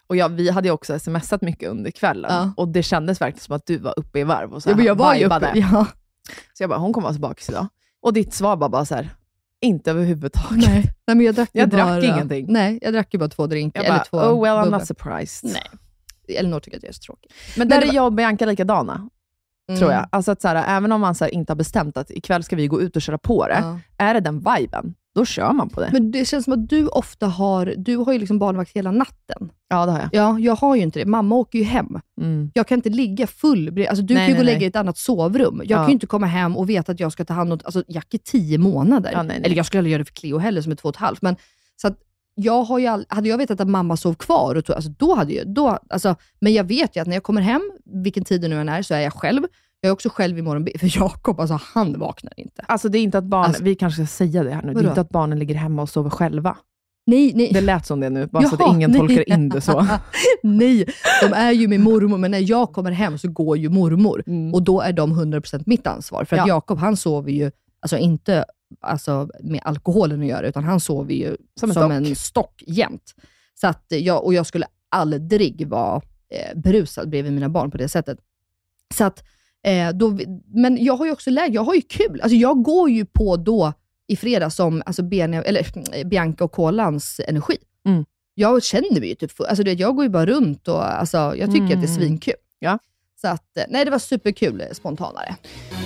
Och jag, vi hade ju också smsat mycket under kvällen. Ja. Och det kändes verkligen som att du var uppe i varv. Och så Ja, men jag var ju vibade. uppe. Ja. Så jag bara, hon kommer vara tillbaka idag. Och ditt svar var bara så här, inte överhuvudtaget. Nej. Nej, men jag drack, Jag bara, drack ingenting. Nej, jag drack ju bara två drinkar. Jag bara, eller två oh well, I'm bubblor. not surprised. Nej. Elinor tycker att jag är så tråkig. Men Nej, där det är var- jag och Bianca likadana, Mm. tror jag. Alltså att så här, även om man så här, inte har bestämt att ikväll ska vi gå ut och köra på det, Ja. är det den viben, då kör man på det. Men det känns som att du ofta har, du har ju liksom barnvakt hela natten. Ja, det har jag. Ja, jag har ju inte det. Mamma åker ju hem. Mm. Jag kan inte ligga full. bred- Alltså, du Nej, kan ju gå och nej, lägga i ett annat sovrum. Jag Ja. kan ju inte komma hem och veta att jag ska ta hand om... Alltså, Jack är tio månader. Ja, nej, nej. Eller jag skulle aldrig göra det för Cleo heller, som är två och ett halvt. Men, så att jag har ju all, hade jag vetat att mamma sov kvar, och tog, alltså, då hade jag... Då, alltså, men jag vet ju att när jag kommer hem, vilken tid det nu än är, så är jag själv. Jag är också själv imorgon bitti, för Jakob, alltså, han vaknar inte. Alltså det är inte att barnen, Alltså- vi kanske ska säga det här nu, det Vadå? är inte att barnen ligger hemma och sover själva. Nej, nej. Det lät som det nu, bara så Jaha, att ingen nej. tolkar in det så. Nej, de är ju med mormor, men när jag kommer hem så går ju mormor. Mm. Och då är de hundra procent mitt ansvar. För att Ja. Jakob, han sover ju, alltså inte alltså, med alkoholen att göra, utan han sover ju Som som, en stock. en stock jämt. Så att jag, och jag skulle aldrig vara eh, berusad bredvid mina barn på det sättet. Så att, eh, då, men jag har ju också läge, jag har ju kul. Alltså jag går ju på då i fredag som alltså Benia, eller, eh, Bianca och Kolans energi. Mm. Jag känner mig ju typ, alltså du vet, jag går ju bara runt och alltså, jag tycker Mm. att det är svinkul. Ja. Så att, eh, nej det var superkul eh, spontanare.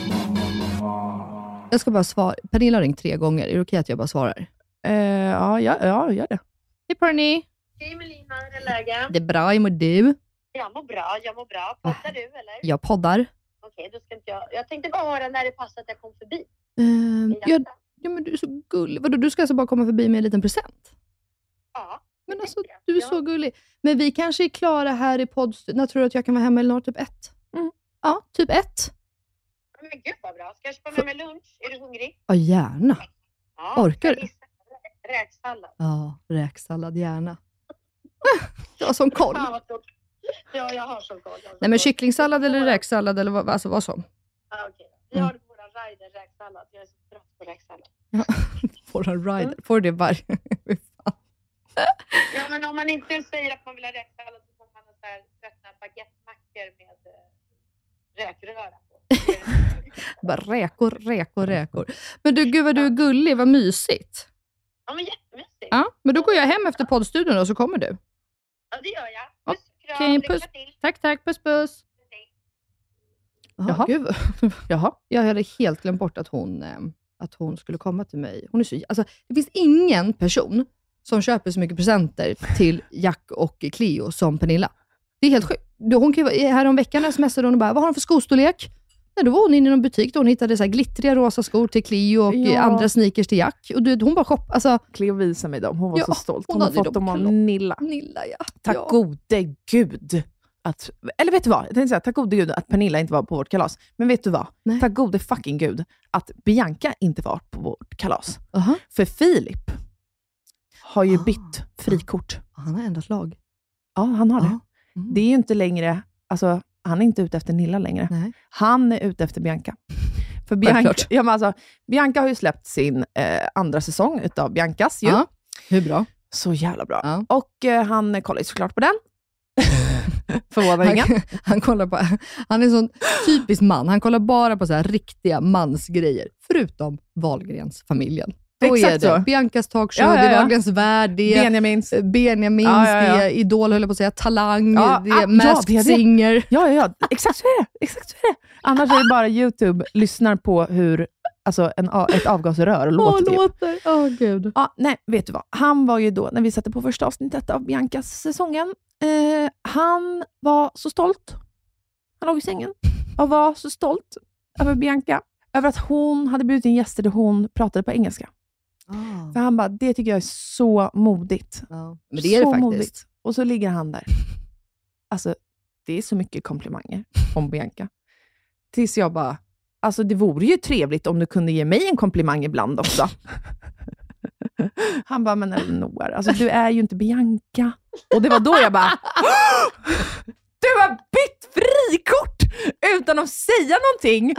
Jag ska bara svara. Pernilla har ringt tre gånger. Är det okej att jag bara svarar? Eh, ja, ja, ja, gör det. Hej Perny! Hej Melina, hur är läget? Det är bra, hur mår du? Jag mår bra, jag mår bra. Poddar du eller? Jag poddar. Okej, då ska inte jag... Jag tänkte bara höra när det passar att jag kom förbi. Ehm, I ja, hjärtat. ja, men du är så gullig. Vadå, du ska alltså bara komma förbi med en liten present? Ja. Men det alltså, tänker jag. du är Ja. så gullig. Men vi kanske är klara här i poddstudion. När tror du att jag kan vara hemma, Elinor? Typ ett? Mm. Ja, typ ett. Men gud vad bra. Ska jag köpa med mig lunch? Är du hungrig? Ja, gärna. Ja. Orkar jag du? gissar. Räksallad. Ja, räksallad gärna. Du har sån koll. Fan vad stort. Ja, jag har sån koll. jag har sån Nej, men koll. kycklingsallad eller Våra- räksallad eller vad, alltså vad som? Ja, okej. Vi Mm. har våra Ryder räksallad. Jag är så trött på räksallad. Får en rider. Får det varje... Ja, men om man inte säger att man vill ha räksallad så får man en sån här tröttna baguettemackor med eh, räkröra på. Bara räkor, räkor, räkor. Men du, gud vad du är gullig. Vad mysigt. Ja, men jättemysigt. Ja, men då går jag hem efter poddstudion och så kommer du. Ja, det gör jag. Puss, kram, Okej, lycka puss. till. Tack, tack. Puss, puss. Jaha, Jaha. gud. Jaha. Jag hade helt glömt bort att hon, eh, att hon skulle komma till mig. Hon är så, alltså, det finns ingen person som köper så mycket presenter till Jack och Cleo som Pernilla. Det är helt sjukt. Då hon kan, ju- här om veckan smsade hon och bara, vad har hon för skostorlek? Nej, då var hon inne i någon butik då hon hittade så här glittriga rosa skor till Cleo och Ja. eh, andra sneakers till Jack. Och du, hon bara shop, alltså, Cleo visade mig dem, hon var Ja, så stolt. hon Hon, har hade fått dem dem av klart. Nilla. Nilla ja. Tack ja. gode gud. Att, eller vet du vad? Jag tänkte säga, tack gode gud att Pernilla inte var på vårt kalas. Men vet du vad? Nej. Tack gode fucking gud att Bianca inte var på vårt kalas. Aha. För Filip har ju Ah. bytt frikort. Han har ändrat lag. Ja, han har det. Ja. Mm. Det är ju inte längre, alltså han är inte ute efter Nilla längre. Nej. Han är ute efter Bianca. För Bianca, Självklart. ja, men alltså, Bianca har ju släppt sin eh, andra säsong utav Biancas. Ju. Ja. Hur bra? Så jävla bra. Ja. Och eh, han kollar ju såklart på den. Förvånar ingen. Han, han kollar på, han är en sån typisk man. Han kollar bara på så här riktiga mansgrejer. Förutom Wahlgrens-familjen. Då Exakt är det så. Biancas talkshow, Ja, ja, det är ja. Wahlgrens värld, det är Benjamins. Benjamins, Ja, ja, ja. det är Idol, höll jag på att säga, Talang, Ja, det ah, är ja, Masked det är det. Singer. Ja, ja, ja. Exakt så är det. Exakt så är det. Annars är det bara YouTube lyssnar på hur alltså, en, a- ett avgasrör låter. Åh, typ. låter. Åh, gud. Ja, nej, vet du vad? Han var ju då, när vi satte på första avsnittet av Biancas säsongen, eh, han var så stolt. Han låg i sängen och var så stolt över Bianca. Över att hon hade bjudit in gäster där hon pratade på engelska. Ah. För han bara, det tycker jag är så modigt. Ja. Men det är det så faktiskt. modigt. Och så ligger han där. Alltså, det är så mycket komplimanger om Bianca. Tills jag bara, alltså det vore ju trevligt om du kunde ge mig en komplimang ibland också. Han bara, men Elinor, alltså du är ju inte Bianca. Och det var då jag bara, du har bytt frikort utan att säga någonting.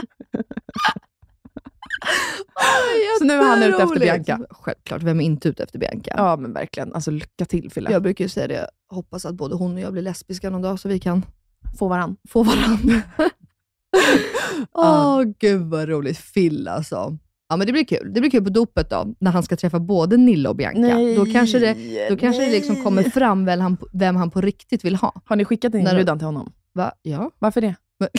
Så nu är han ute efter Bianca. Självklart, vem är inte ute efter Bianca? Ja, men verkligen. Alltså lycka till, Fille. Jag brukar ju säga det, hoppas att både hon och jag blir lesbiska någon dag så vi kan få varann. Få varann. Åh, oh, gud vad roligt. Phil alltså. Ja, men det blir kul. Det blir kul på dopet då. När han ska träffa både Nilla och Bianca. Nej, då kanske det, då kanske det liksom kommer fram vem han, vem han på riktigt vill ha. Har ni skickat en inbjudan till honom? Va? Ja. Varför det?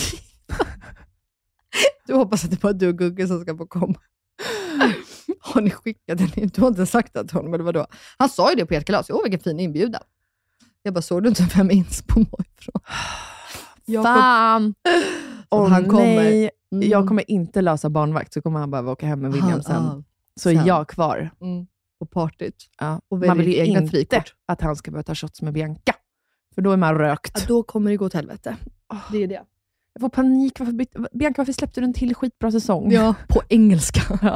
Du hoppas att det bara är du och Gugge som ska få komma. Har ni skickat den? Du har inte sagt det till honom, eller vadå? Han sa ju det på ert kalas. Åh, vilken fin inbjudan. Jag bara, såg du inte vem inspo ifrån? Fan! Och han kommer. Mm. Jag kommer inte lösa barnvakt, så kommer han bara åka hem med William sen. Ah, så sen. Är jag kvar. Mm. På partyt. Ja. Och man vill ju egna inte frikort. Att han ska börja ta shots med Bianca. För då är man rökt. Ja, då kommer det gå åt helvete. Oh. Det är det. Jag får panik. Varför, Bianca, varför släppte du en till skitbra säsong? Ja, på engelska. Ja.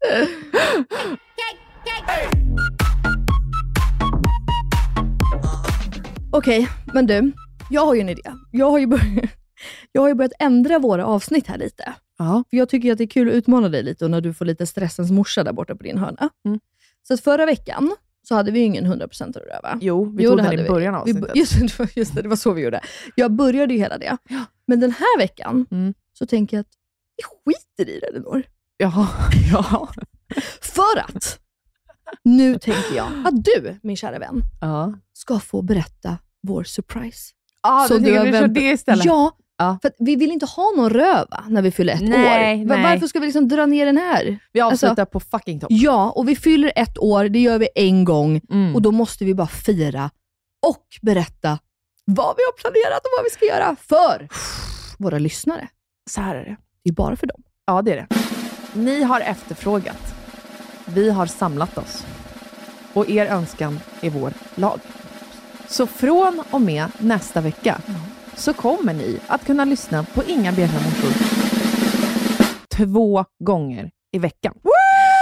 Okej, okay, men du. Jag har ju en idé. Jag har ju börjat, jag har ju börjat ändra våra avsnitt här lite. Ja. För jag tycker att det är kul att utmana dig lite och när du får lite stressens morsa där borta på din hörna. Mm. Så att förra veckan så hade vi ju ingen hundra procent att röva. Jo, vi jo, tog den i början av avsnittet. Vi, just, just det, det var så vi gjorde. Jag började ju hela det. Ja. Men den här veckan mm. så tänker jag att vi skiter i det, Elinor. Ja, ja. För att nu tänker jag att du, min kära vän, ja. ska få berätta vår surprise. Ja, så du har vi vänt... det istället. Ja, ja, för att vi vill inte ha någon röva när vi fyller ett nej, år. Nej. Varför ska vi liksom dra ner den här? Vi avslutar alltså, på fucking topp. Ja, och vi fyller ett år, det gör vi en gång. Mm. Och då måste vi bara fira och berätta vad vi har planerat och vad vi ska göra för våra lyssnare. Så här är det. Det är bara för dem. Ja, det är det. Ni har efterfrågat. Vi har samlat oss. Och er önskan är vår lag. Så från och med nästa vecka mm. så kommer ni att kunna lyssna på Inga beiga morsor två gånger i veckan. Woo!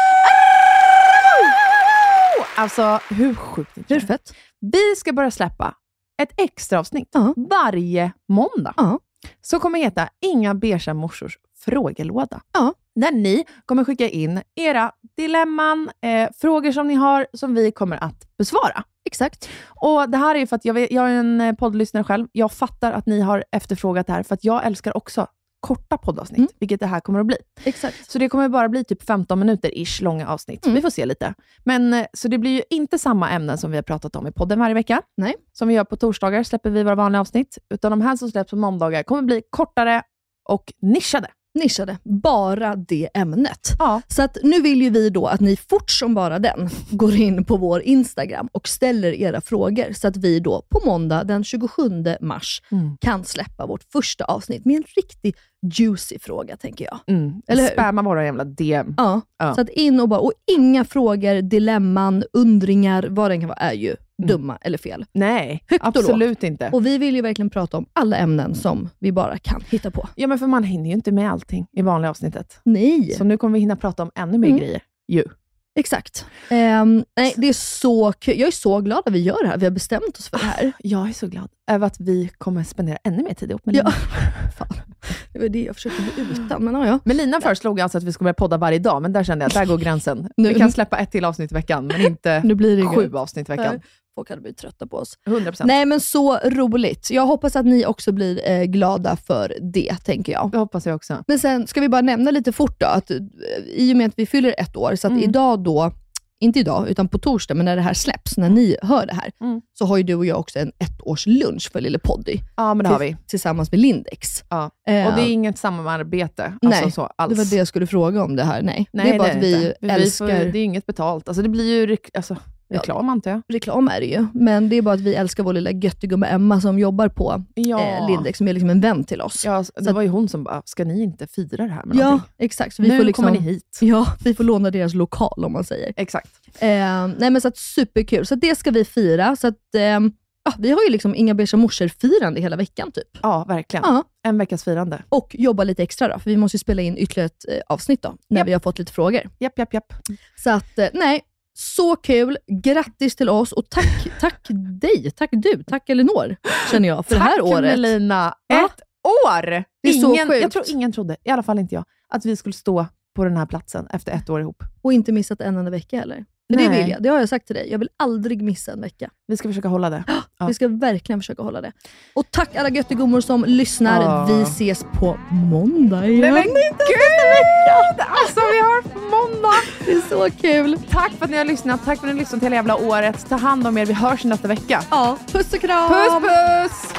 Alltså, hur sjukt är det? Fett. Vi ska börja släppa ett extra avsnitt uh-huh. varje måndag. Uh-huh. Så kommer heta Inga beiga morsors frågelåda. Uh-huh. Där ni kommer skicka in era dilemman, eh, frågor som ni har som vi kommer att besvara. Exakt. Och det här är ju för att jag, vet, jag är en poddlyssnare själv. Jag fattar att ni har efterfrågat det här för att jag älskar också korta poddavsnitt, mm. vilket det här kommer att bli. Exakt. Så det kommer bara bli typ femton minuter ish långa avsnitt. Mm. Vi får se lite. Men så det blir ju inte samma ämnen som vi har pratat om i podden varje vecka. Nej. Som vi gör på torsdagar släpper vi våra vanliga avsnitt. Utan de här som släpps på måndagar kommer bli kortare och nischade. nischade. Bara det ämnet. Ja. Så att nu vill ju vi då att ni fort som bara den går in på vår Instagram och ställer era frågor så att vi då på måndag den tjugosjunde mars mm. kan släppa vårt första avsnitt med en riktig juicy fråga, tänker jag. Mm. Eller spamma våra jävla D M. Ja. ja. Så att in och bara, och inga frågor, dilemman, undringar, vad den kan vara, är ju mm. dumma eller fel. Nej, högt absolut inte. Och vi vill ju verkligen prata om alla ämnen som vi bara kan hitta på. Ja, men för man hinner ju inte med allting i vanliga avsnittet. Nej. Så nu kommer vi hinna prata om ännu mer mm. grejer. Ju. Exakt. Um, nej, det är så kul. Jag är så glad att vi gör det här. Vi har bestämt oss för det här. Jag är så glad över att vi kommer spendera ännu mer tid ihop med Lina. Ja. Fan. Det var det jag försökte bli utan. Men, ja, ja. men Lina föreslog alltså att vi skulle börja podda varje dag. Men där kände jag att där går gränsen. Nu, vi kan släppa ett till avsnitt i veckan. Men inte nu blir det sju gud. avsnitt i veckan. Nej. Folk hade blivit trötta på oss. hundra procent. Nej, men så roligt. Jag hoppas att ni också blir eh, glada för det, tänker jag. Det hoppas jag också. Men sen ska vi bara nämna lite fort då. Att, eh, I och med att vi fyller ett år. Så att mm. idag då, inte idag, utan på torsdag, men när det här släpps, när ni hör det här, mm. så har ju du och jag också en ettårslunch för Lille Poddy. Ja, men det har vi. Tillsammans med Lindex. Ja. Och det är inget samarbete. Alltså nej, så, alls. Det var det jag skulle fråga om det här. Nej, nej det är bara det att vi inte. älskar... Vi får, det är inget betalt. Alltså det blir ju alltså, reklam, antar jag. Reklam är det ju. Men det är bara att vi älskar vår lilla göttegumme Emma som jobbar på ja. eh, Lindex, som är liksom en vän till oss. Ja, det så var ju hon som bara, ska ni inte fira det här med ja, någonting? Exakt. Så vi nu får liksom, kommer ni hit. Ja, vi får låna deras lokal, om man säger. Exakt. Eh, nej men så att superkul. Så att det ska vi fira. Så att eh, ja, vi har ju liksom Inga beiga morsor firande hela veckan typ. Ja, verkligen. Ja. En veckas firande. Och jobba lite extra då, för vi måste ju spela in ytterligare ett eh, avsnitt då, när japp. vi har fått lite frågor. Japp, japp, japp. Så att, eh, nej, så kul. Grattis till oss och tack, tack dig, tack du, tack Elinor, känner jag, för tack, det här året. Tack Melina. Ja. Ett år! Det är ingen, så sjukt. jag tror ingen trodde, i alla fall inte jag, att vi skulle stå på den här platsen efter ett år ihop. Och inte missat en enda vecka heller. Men det Nej. vill jag. Det har jag sagt till dig. Jag vill aldrig missa en vecka. Vi ska försöka hålla det. Ja. Vi ska verkligen försöka hålla det. Och tack alla göttegummor som lyssnar. Ja. Vi ses på måndag igen. Nej men gud! Alltså vi har måndag. Det är så kul. Tack för att ni har lyssnat. Tack för att ni har lyssnat hela jävla året. Ta hand om er. Vi hörs nästa vecka. Ja, puss och kram. Puss puss!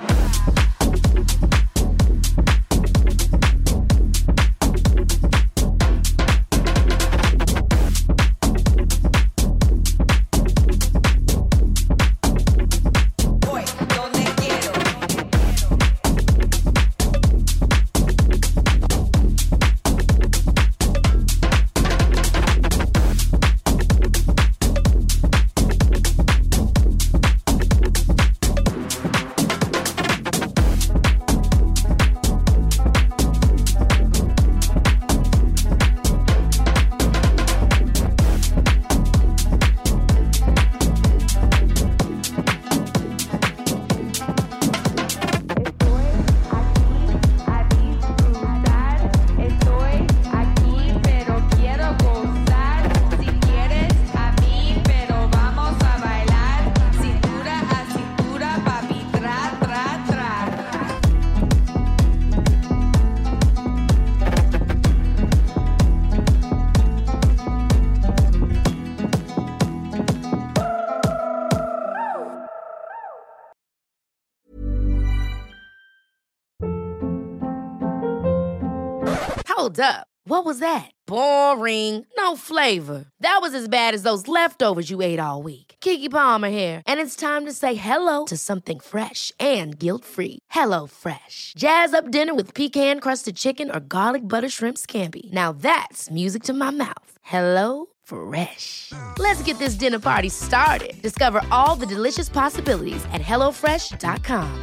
Hold up. What was that? Boring. No flavor. That was as bad as those leftovers you ate all week. Keke Palmer here, and it's time to say hello to something fresh and guilt-free. Hello Fresh. Jazz up dinner with pecan-crusted chicken or garlic butter shrimp scampi. Now that's music to my mouth. Hello Fresh. Let's get this dinner party started. Discover all the delicious possibilities at hello fresh dot com.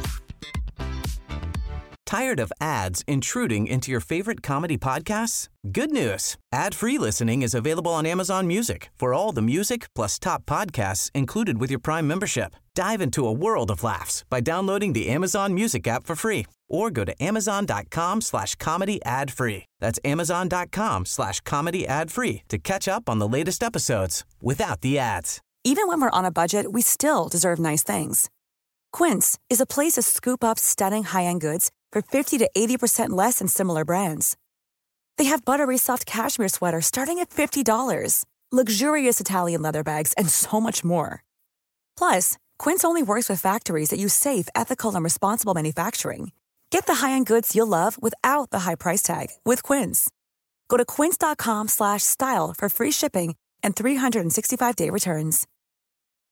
Tired of ads intruding into your favorite comedy podcasts? Good news. Ad-free listening is available on Amazon Music for all the music plus top podcasts included with your Prime membership. Dive into a world of laughs by downloading the Amazon Music app for free or go to amazon.com slash comedy ad free. That's amazon.com slash comedy ad free to catch up on the latest episodes without the ads. Even when we're on a budget, we still deserve nice things. Quince is a place to scoop up stunning high-end goods for fifty to eighty percent less than similar brands. They have buttery soft cashmere sweaters starting at fifty dollars, luxurious Italian leather bags, and so much more. Plus, Quince only works with factories that use safe, ethical, and responsible manufacturing. Get the high-end goods you'll love without the high price tag with Quince. Go to quince.com slash style for free shipping and three sixty-five day returns.